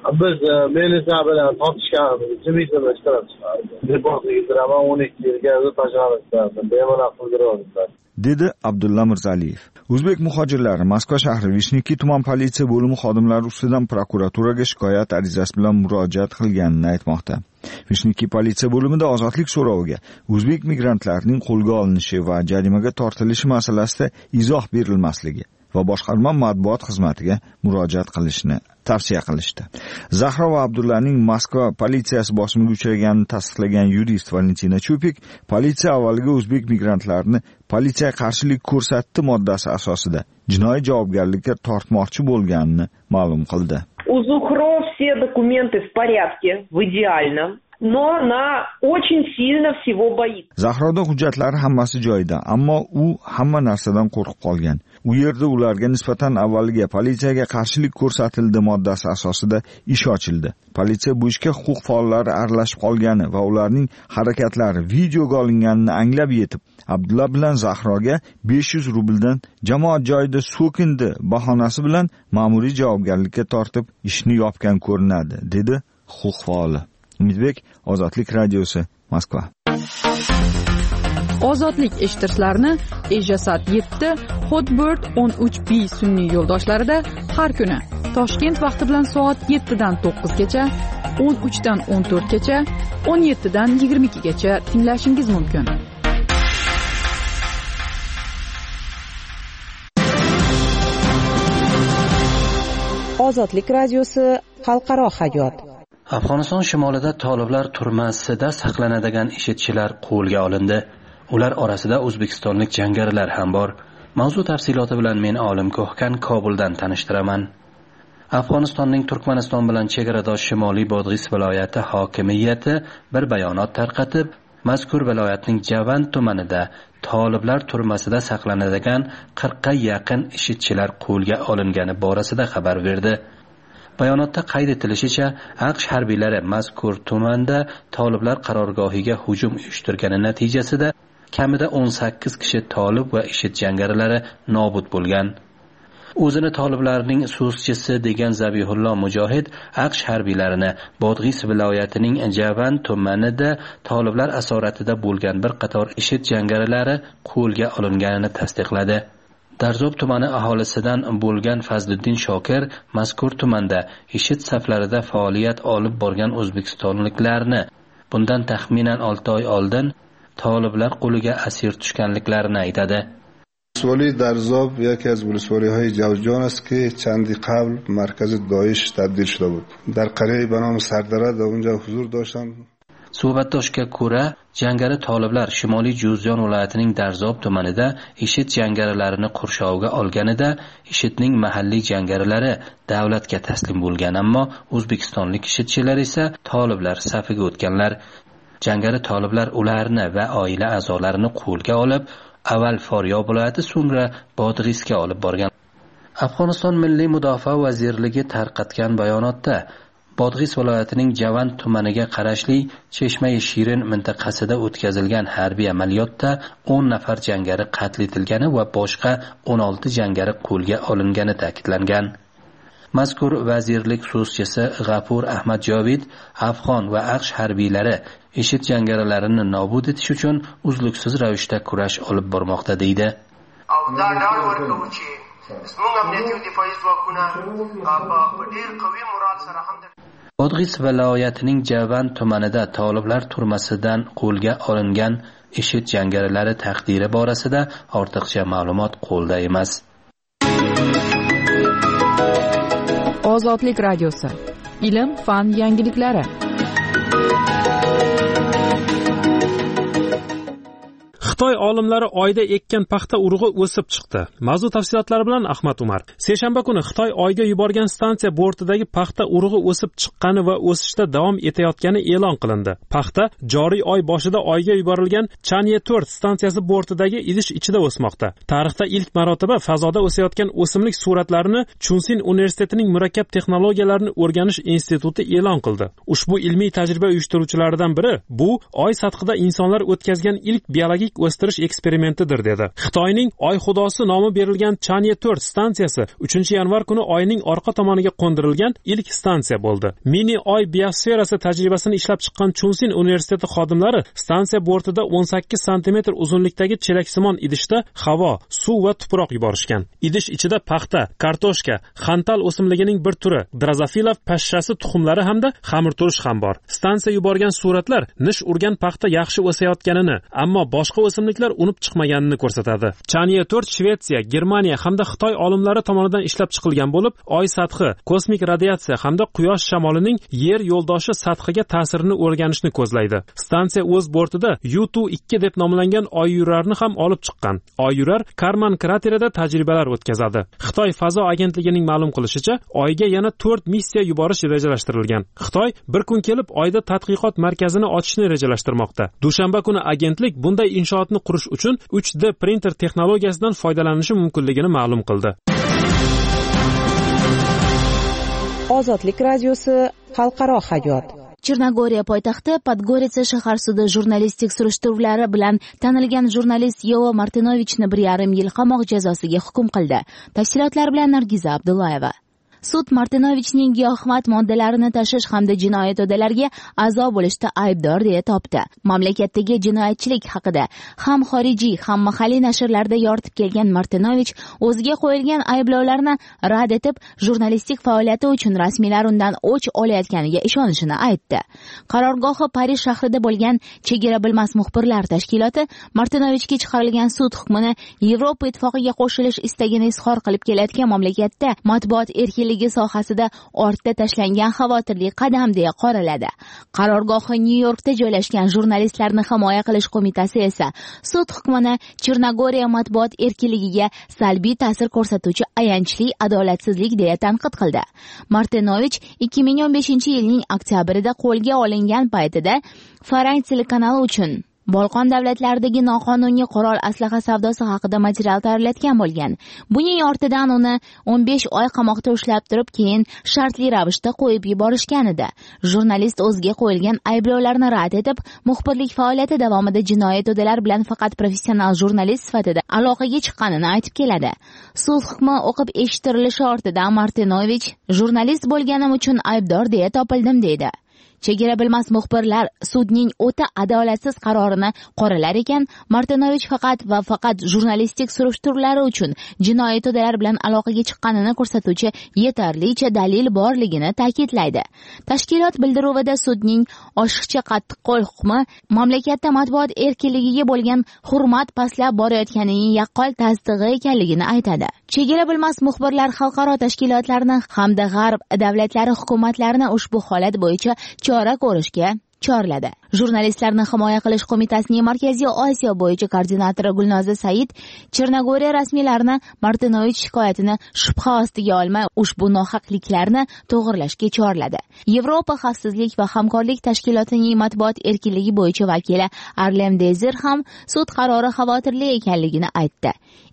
Biz militsiya bilan tortishganimiz uchun videoda ishtirok chiqardi. Deportligidiraman 12 yilga tashlashdi. Bemalol qildiribdi. dedi Abdulla Mirzaliyev. O'zbek muhojirlari Moskva shahri Vishniki tuman politsiya bo'limi xodimlari ustidan prokuraturaga shikoyat arizasi bilan murojaat qilganini aytmoqda. Vishniki politsiya bo'limida ozodlik so'roviga o'zbek migrantlarning qo'lga olinishi va jarimaga tortilishi masalasida izoh berilmasligi va boshqarma matbuot xizmatiga murojaat qilishni tavsiya qilishdi. Zahro va Abdullaning Moskva politsiyasi bosimiga uchraganini tasdiqlagan yurist Valentina Chupik, politsiya avvaliga o'zbek migrantlarni politsiya qarshilik ko'rsatdi moddasi asosida jinoiy javobgarlikka tortmoqchi bo'lganini ma'lum qildi. У Зухро все документы в порядке, в идеальном. Но она очень сильно всего боится. Zahroda hujjatlari hammasi joyida, ammo u hamma narsadan qo'rqib qolgan. U yerda ularga nisbatan avvaliga politsiyaga qarshilik ko'rsatildi moddasi asosida ish ochildi. Politsiya bu ishga huquq faollari aralashib qolgani va ularning harakatlari videoga olinganini anglab yetib, Abdulla bilan Zahroga 500 rubldan jamoat joyida so'kindi bahonasi bilan ma'muriy javobgarlikka tortib ishni yopgan ko'rinadi, dedi huquq faoli. Umidbek, Ozodlik radiosi, Moskva. Ozodlik eshittirishlarni Ejasat 7, Hotbird 13B sun'iy yo'ldoshlarida har kuni Toshkent vaqti bilan soat 7 dan 9 gacha, 13 dan 14 gacha, 17 dan 22 gacha tinglashingiz mumkin. Ozodlik radiosi, xalqaro hayot. Afg'oniston shimolida toliblar turmasida saqlanadigan ishchilar qo'lga olindi. Ular orasida o'zbekistonlik jangarilar ham bor. Mavzu tafsiloti bilan men Olim Ko'hkan Kobuldan tanishtiraman. Afg'onistonning Turkmaniston bilan chegaradosh Shimoliy Bodg'is viloyati hokimiyati bir bayonot tarqatib, mazkur viloyatning Javand tumanida toliblar turmasida saqlanadigan 40 ga yaqin ishchilar qo'lga olingani borasida xabar berdi. Bayonotda qayd etilishicha, AQSh harbiylari mazkur tumanda toliblar qarorgohiga hujum uyushtirgani natijasida kamida 18 kishi tolib va IShID jangarilari nobud bo'lgan. O'zini toliblarning so'zchisi degan Zabihullo Mujohid AQSh harbiylarini Bodg'is viloyatining Javand tumanida toliblar asoratida bo'lgan bir qator IShID jangarilari qo'lga olinganini tasdiqladi. Darzob tumani aholisidan bo'lgan Fazliddin Shokir mazkur tumanda IShID saflarida faoliyat olib borgan o'zbekistonliklarni bundan taxminan 6 oy oldin toliblar qo'liga asir tushganliklarini aytadi. ولسوالی درزاب یکی از ولسوالی‌های جوزجان است که چندی قبل مرکز داعش تبدیل شده بود. در قریه به نام سردره در اونجا حضور داشتم. Suhbatdoshga ko'ra, jangari toliblar Shimoliy Juzjon viloyatining Darzob tumanida IShID jangarilarini qurshovga olganida IShIDning mahalliy jangarilari davlatga taslim bo'lgan, ammo o'zbekistonlik IShIDchilar esa toliblar safiga o'tganlar. Jangari toliblar ularni va oila a'zolarini qo'lga olib, avval Foryob viloyati, so'ngra Bodg'isga olib borgan. Afg'oniston Milliy mudofaa vazirligi tarqatgan bayonotda Bodg'is viloyatining Javand tumaniga qarashli Cheshmai Shirin mintaqasida o'tkazilgan harbiy amaliyotda 10 nafar jangari qatl etilgani va boshqa 16 jangari qo'lga olingani ta'kidlangan. Mazkur vazirlik so'zchisi G'afur Ahmad Jovid Afg'on va AQSh harbiylari IShID jangarilarini nobud etish uchun uzluksiz ravishda kurash olib bormoqda deydi. Bodg'is viloyatining Javand tumanida toliblar turmasidan qo'lga olingan IShID jangarilari taqdiri borasida ortiqcha ma'lumot qo'lda emas. Ozodlik radiosi. Ilm, fan yangiliklari. Xitoy olimlari oyda ekkan paxta urug'i o'sib chiqdi. Mavzu tafsilotlari bilan Ahmad Umar. Seshanba kuni Xitoy oyga yuborgan stansiya bortidagi paxta urug'i o'sib chiqqani va o'sishda davom etayotgani e'lon qilindi. Paxta joriy oy boshida oyga yuborilgan Chanye 4 stansiyasi bortidagi idish ichida o'smoqda. Tarixda ilk marotaba fazoda o'sayotgan o'simlik suratlarini Chunsin universitetining murakkab texnologiyalarni o'rganish instituti e'lon qildi. Ushbu ilmiy tajriba uyushtiruvchilaridan biri bu oy sathida insonlar o'tkazgan ilk biologik o'stirish eksperimentidir dedi. Xitoyning Oy xudosi nomi berilgan Chang'e 4 stansiyasi 3-yanvar kuni Oyning orqa tomoniga qo'ndirilgan ilk stansiya bo'ldi. Mini Oy biosferasi tajribasini ishlab chiqqan Chunsin universiteti xodimlari stansiya bortida 18 sm uzunlikdagi chelaksimon idishda havo, suv va tuproq yuborishgan. Idish ichida paxta, kartoshka, xantal o'simligining bir turi, drozofila pashshasi tuxumlari hamda xamirturush ham bor. Stansiya yuborgan suratlar nish urgan paxta yaxshi o'sayotganini, ammo boshqa o'simliklar unib chiqmaganini ko'rsatadi. Chang'e 4 Shvetsiya, Germaniya hamda Xitoy olimlari tomonidan ishlab chiqilgan bo'lib, Oy sathi, kosmik radiatsiya hamda quyosh shamolining Yer yo'ldoshi sathiga ta'sirini o'rganishni ko'zlaydi. Stansiya o'z bortida U-2 deb nomlangan Oyyurarni ham olib chiqqan. Oyyurar Karman kraterida tajribalar o'tkazadi. Xitoy fazo agentligining ma'lum qilishicha, Oyga yana 4 missiya yuborish rejalashtirilgan. Xitoy bir kun kelib Oyda tadqiqot markazini ochishni rejalashtirmoqda. Dushanba kuni agentlik bunday inshootni qurish uchun 3D printer texnologiyasidan foydalanishi mumkinligini ma'lum qildi. Ozodlik radiosi xalqaro hayot. Chernogoriya poytaxti Podgorica shahar sudi jurnalistik surishtiruvlari bilan tanilgan jurnalist Yovo Martinovichni 1,5 yil qamoq jazosiga hukm qildi. Tafsilotlar bilan Nargiza Abdullayeva. Sud Martinovichning giyohvand moddalarini tashish hamda jinoiy to'dalarga a'zo bo'lishda aybdor deya topdi. Mamlakatdagi jinoyatchilik haqida ham xorijiy, ham mahalliy nashrlarda yoritib kelgan Martinovich o'ziga qo'yilgan ayblovlarni rad etib, jurnalistik faoliyati uchun rasmiylar undan o'ch olayotganiga ishonishini aytdi. Qarorgohi Parij shahrida bo'lgan Chegara bilmas muxbirlar tashkiloti Martinovichga chiqarilgan sud hukmini Yevropa ittifoqiga qo'shilish istagini izhor qilib kelayotgan mamlakatda matbuot erkinligi sohasida ortda tashlangan xavotirli qadam deya qoraladi. Qarorgohi Nyu-Yorkda joylashgan jurnalistlarni himoya qilish qo'mitasi esa sud hukmini Chernogoriya matbuot erkinligiga salbiy ta'sir ko'rsatuvchi ayanchli adolatsizlik deya tanqid qildi. Martinovich 2015-yilning oktyabrida qo'lga olingan paytida Farang telekanali uchun Bolqon davlatlaridagi noqonuniy qurol aslaha savdosi haqida material tayyorlatgan bo'lgan. Buning ortidan uni 15 oy qamoqda ushlab turib, keyin shartli ravishda qo'yib yuborishgan edi. Jurnalist o'ziga qo'yilgan ayblovlarni rad etib, muxbirlik faoliyati davomida jinoiy to'dalar bilan faqat professional jurnalist sifatida aloqaga chiqqanini aytib keladi. Sud hukmi o'qib eshittirilishi ortidan Martinovich jurnalist bo'lganim uchun aybdor deya topildim deydi. Chegara bilmas muxbirlar sudning o'ta adolatsiz qarorini qoralar ekan, Martinovich faqat va faqat jurnalistik surishtiruvlari uchun jinoiy to'dalar bilan aloqaga chiqqanini ko'rsatuvchi yetarlicha dalil borligini ta'kidlaydi. Tashkilot bildiruvida sudning oshiqcha qattiqqo'l hukmi mamlakatda matbuot erkinligiga bo'lgan hurmat pastlab borayotganining yaqqol tasdig'i ekanligini aytadi. Chegara bilmas muxbirlar xalqaro tashkilotlarni hamda g'arb davlatlari hukumatlarini ushbu holat bo'yicha chora ko'rishga chorladi. Jurnalistlarni himoya qilish qo'mitasining Markaziy Osiyo bo'yicha koordinatori Gulnoza Said Chernogoriya rasmiylarini Martinovich shikoyatini shubha ostiga olmay ushbu nohaqliklarni to'g'rilashga chorladi. Yevropa xavfsizlik va hamkorlik tashkilotining matbuot erkinligi bo'yicha vakili Arlem Dezer ham sud qarori xavotirli ekanligini aytdi.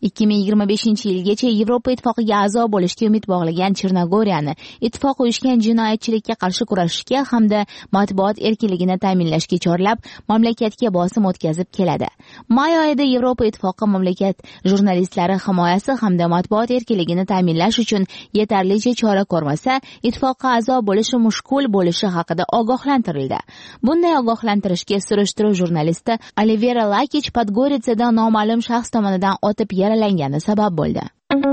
2025-yilgacha Yevropa ittifoqiga a'zo bo'lishga umid bog'lagan Chernogoriyani ittifoq uyushgan jinoyatchilikka qarshi kurashishga hamda matbuot erkinligini ta'minlashga chorlab, mamlakatga bosim o'tkazib keladi. May oyida Yevropa ittifoqi mamlakat jurnalistlari himoyasi hamda matbuot erkinligini ta'minlash uchun yetarlicha chora ko'rmasa, ittifoqqa a'zo bo'lishi mushkul bo'lishi haqida ogohlantirildi. Bunday ogohlantirishga surishtiruv jurnalisti Olivera Lakich Podgoritsada noma'lum shaxs tomonidan otib yaralangani sabab bo'ldi.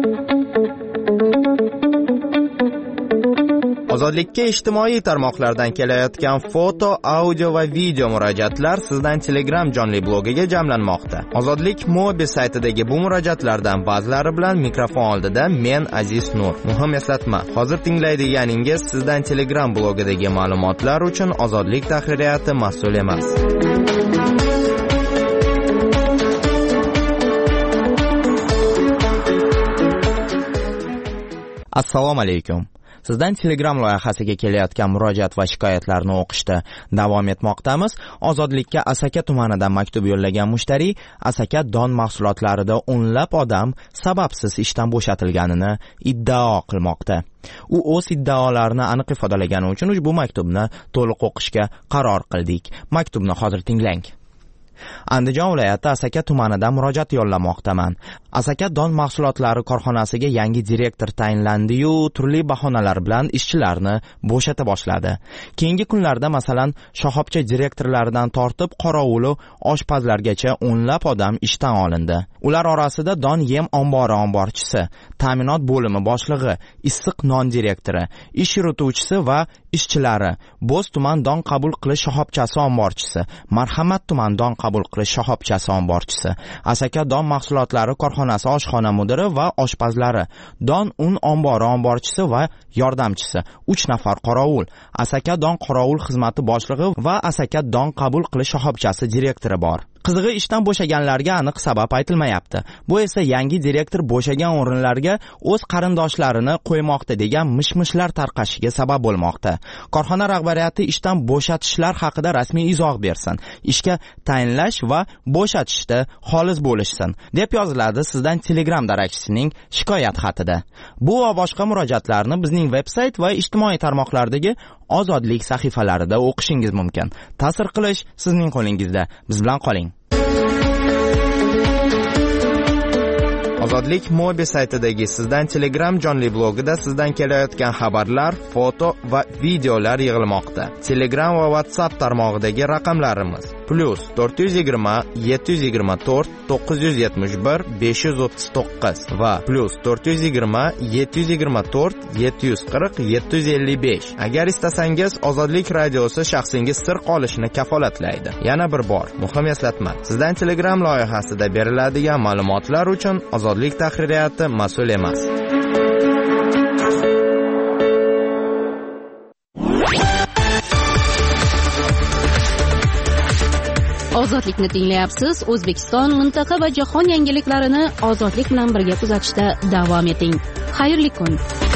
Ozodlikka ijtimoiy tarmoqlardan kelayotgan foto, audio va video murojaatlar sizdan Telegram jonli blogiga jamlanmoqda. Ozodlik Mobi saytidagi bu murojaatlardan ba'zilari bilan mikrofon oldida men Aziz Nur. Muhim eslatma, hozir tinglaydiganingiz sizdan Telegram blogidagi ma'lumotlar uchun Ozodlik tahririyati mas'ul emas. Assalomu alaykum. Sizdan Telegram loyihasiga kelayotgan murojaat va shikoyatlarni o'qishda davom etmoqdamiz. Ozodlikka Asaka tumanidan maktub yo'llagan mushtari Asaka don mahsulotlarida o'nlab odam sababsiz ishdan bo'shatilganini iddao qilmoqda. U o'z iddaolarini aniq ifodalagani uchun ushbu maktubni to'liq o'qishga qaror qildik. Maktubni hozir tinglang. Andijon viloyati Asaka tumanidan murojaat yo'llamoqdaman. Asaka don mahsulotlari korxonasiga yangi direktor tayinlandi-yu, turli bahonalar bilan ishchilarni bo'shata boshladi. Keyingi kunlarda masalan, shoxobcha direktorlaridan tortib qorovuli oshpazlargacha o'nlab odam ishdan olindi. Ular orasida don yem ombori omborchisi, ta'minot bo'limi boshlig'i, issiq non direktori, ish yurituvchisi va ishchilari, Bo'z tuman don qabul qilish shoxobchasi omborchisi, Marhamat tuman don qabul qilish shoxobchasi omborchisi, Asaka don mahsulotlari korxonasi oshxona mudiri va oshpazlari, don un ombori omborchisi va yordamchisi, 3 nafar qorovul, Asaka don qorovul xizmati boshlig'i va Asaka don qabul qilish shoxobchasi direktori bor. Qizig'i ishdan bo'shaganlarga aniq sabab aytilmayapti. Bu esa yangi direktor bo'shagan o'rinlarga o'z qarindoshlarini qo'ymoqda degan mishmishlar tarqashiga sabab bo'lmoqda. Korxona rahbariyati ishdan bo'shatishlar haqida rasmiy izoh bersin. Ishga tayinlash va bo'shatishda xolis bo'lishsin, deb yoziladi sizdan Telegram darakchisining shikoyat xatida. Bu va boshqa murojaatlarni bizning veb-sayt va ijtimoiy tarmoqlardagi Ozodlik sahifalarida o'qishingiz mumkin. Ta'sir qilish sizning qo'lingizda. Biz bilan qoling. Ozodlik mobil saytidagi sizdan Telegram jonli blogida sizdan kelayotgan xabarlar, foto va videolar yig'ilmoqda. Telegram va WhatsApp tarmog'idagi raqamlarimiz +420 724 971 539 va +420 724 740 755. Agar istasangiz, Ozodlik radiosi shaxsingiz sir qolishini kafolatlaydi. Yana bir bor, muhim eslatma. Sizdan Telegram loyihasida beriladigan ma'lumotlar uchun Ozodlik tahririyati mas'ul emas. Ozodlikni tinglayapsiz. O'zbekiston, mintaqa va jahon yangiliklarini Ozodlik bilan birga kuzatishda davom eting. Xayrli kun.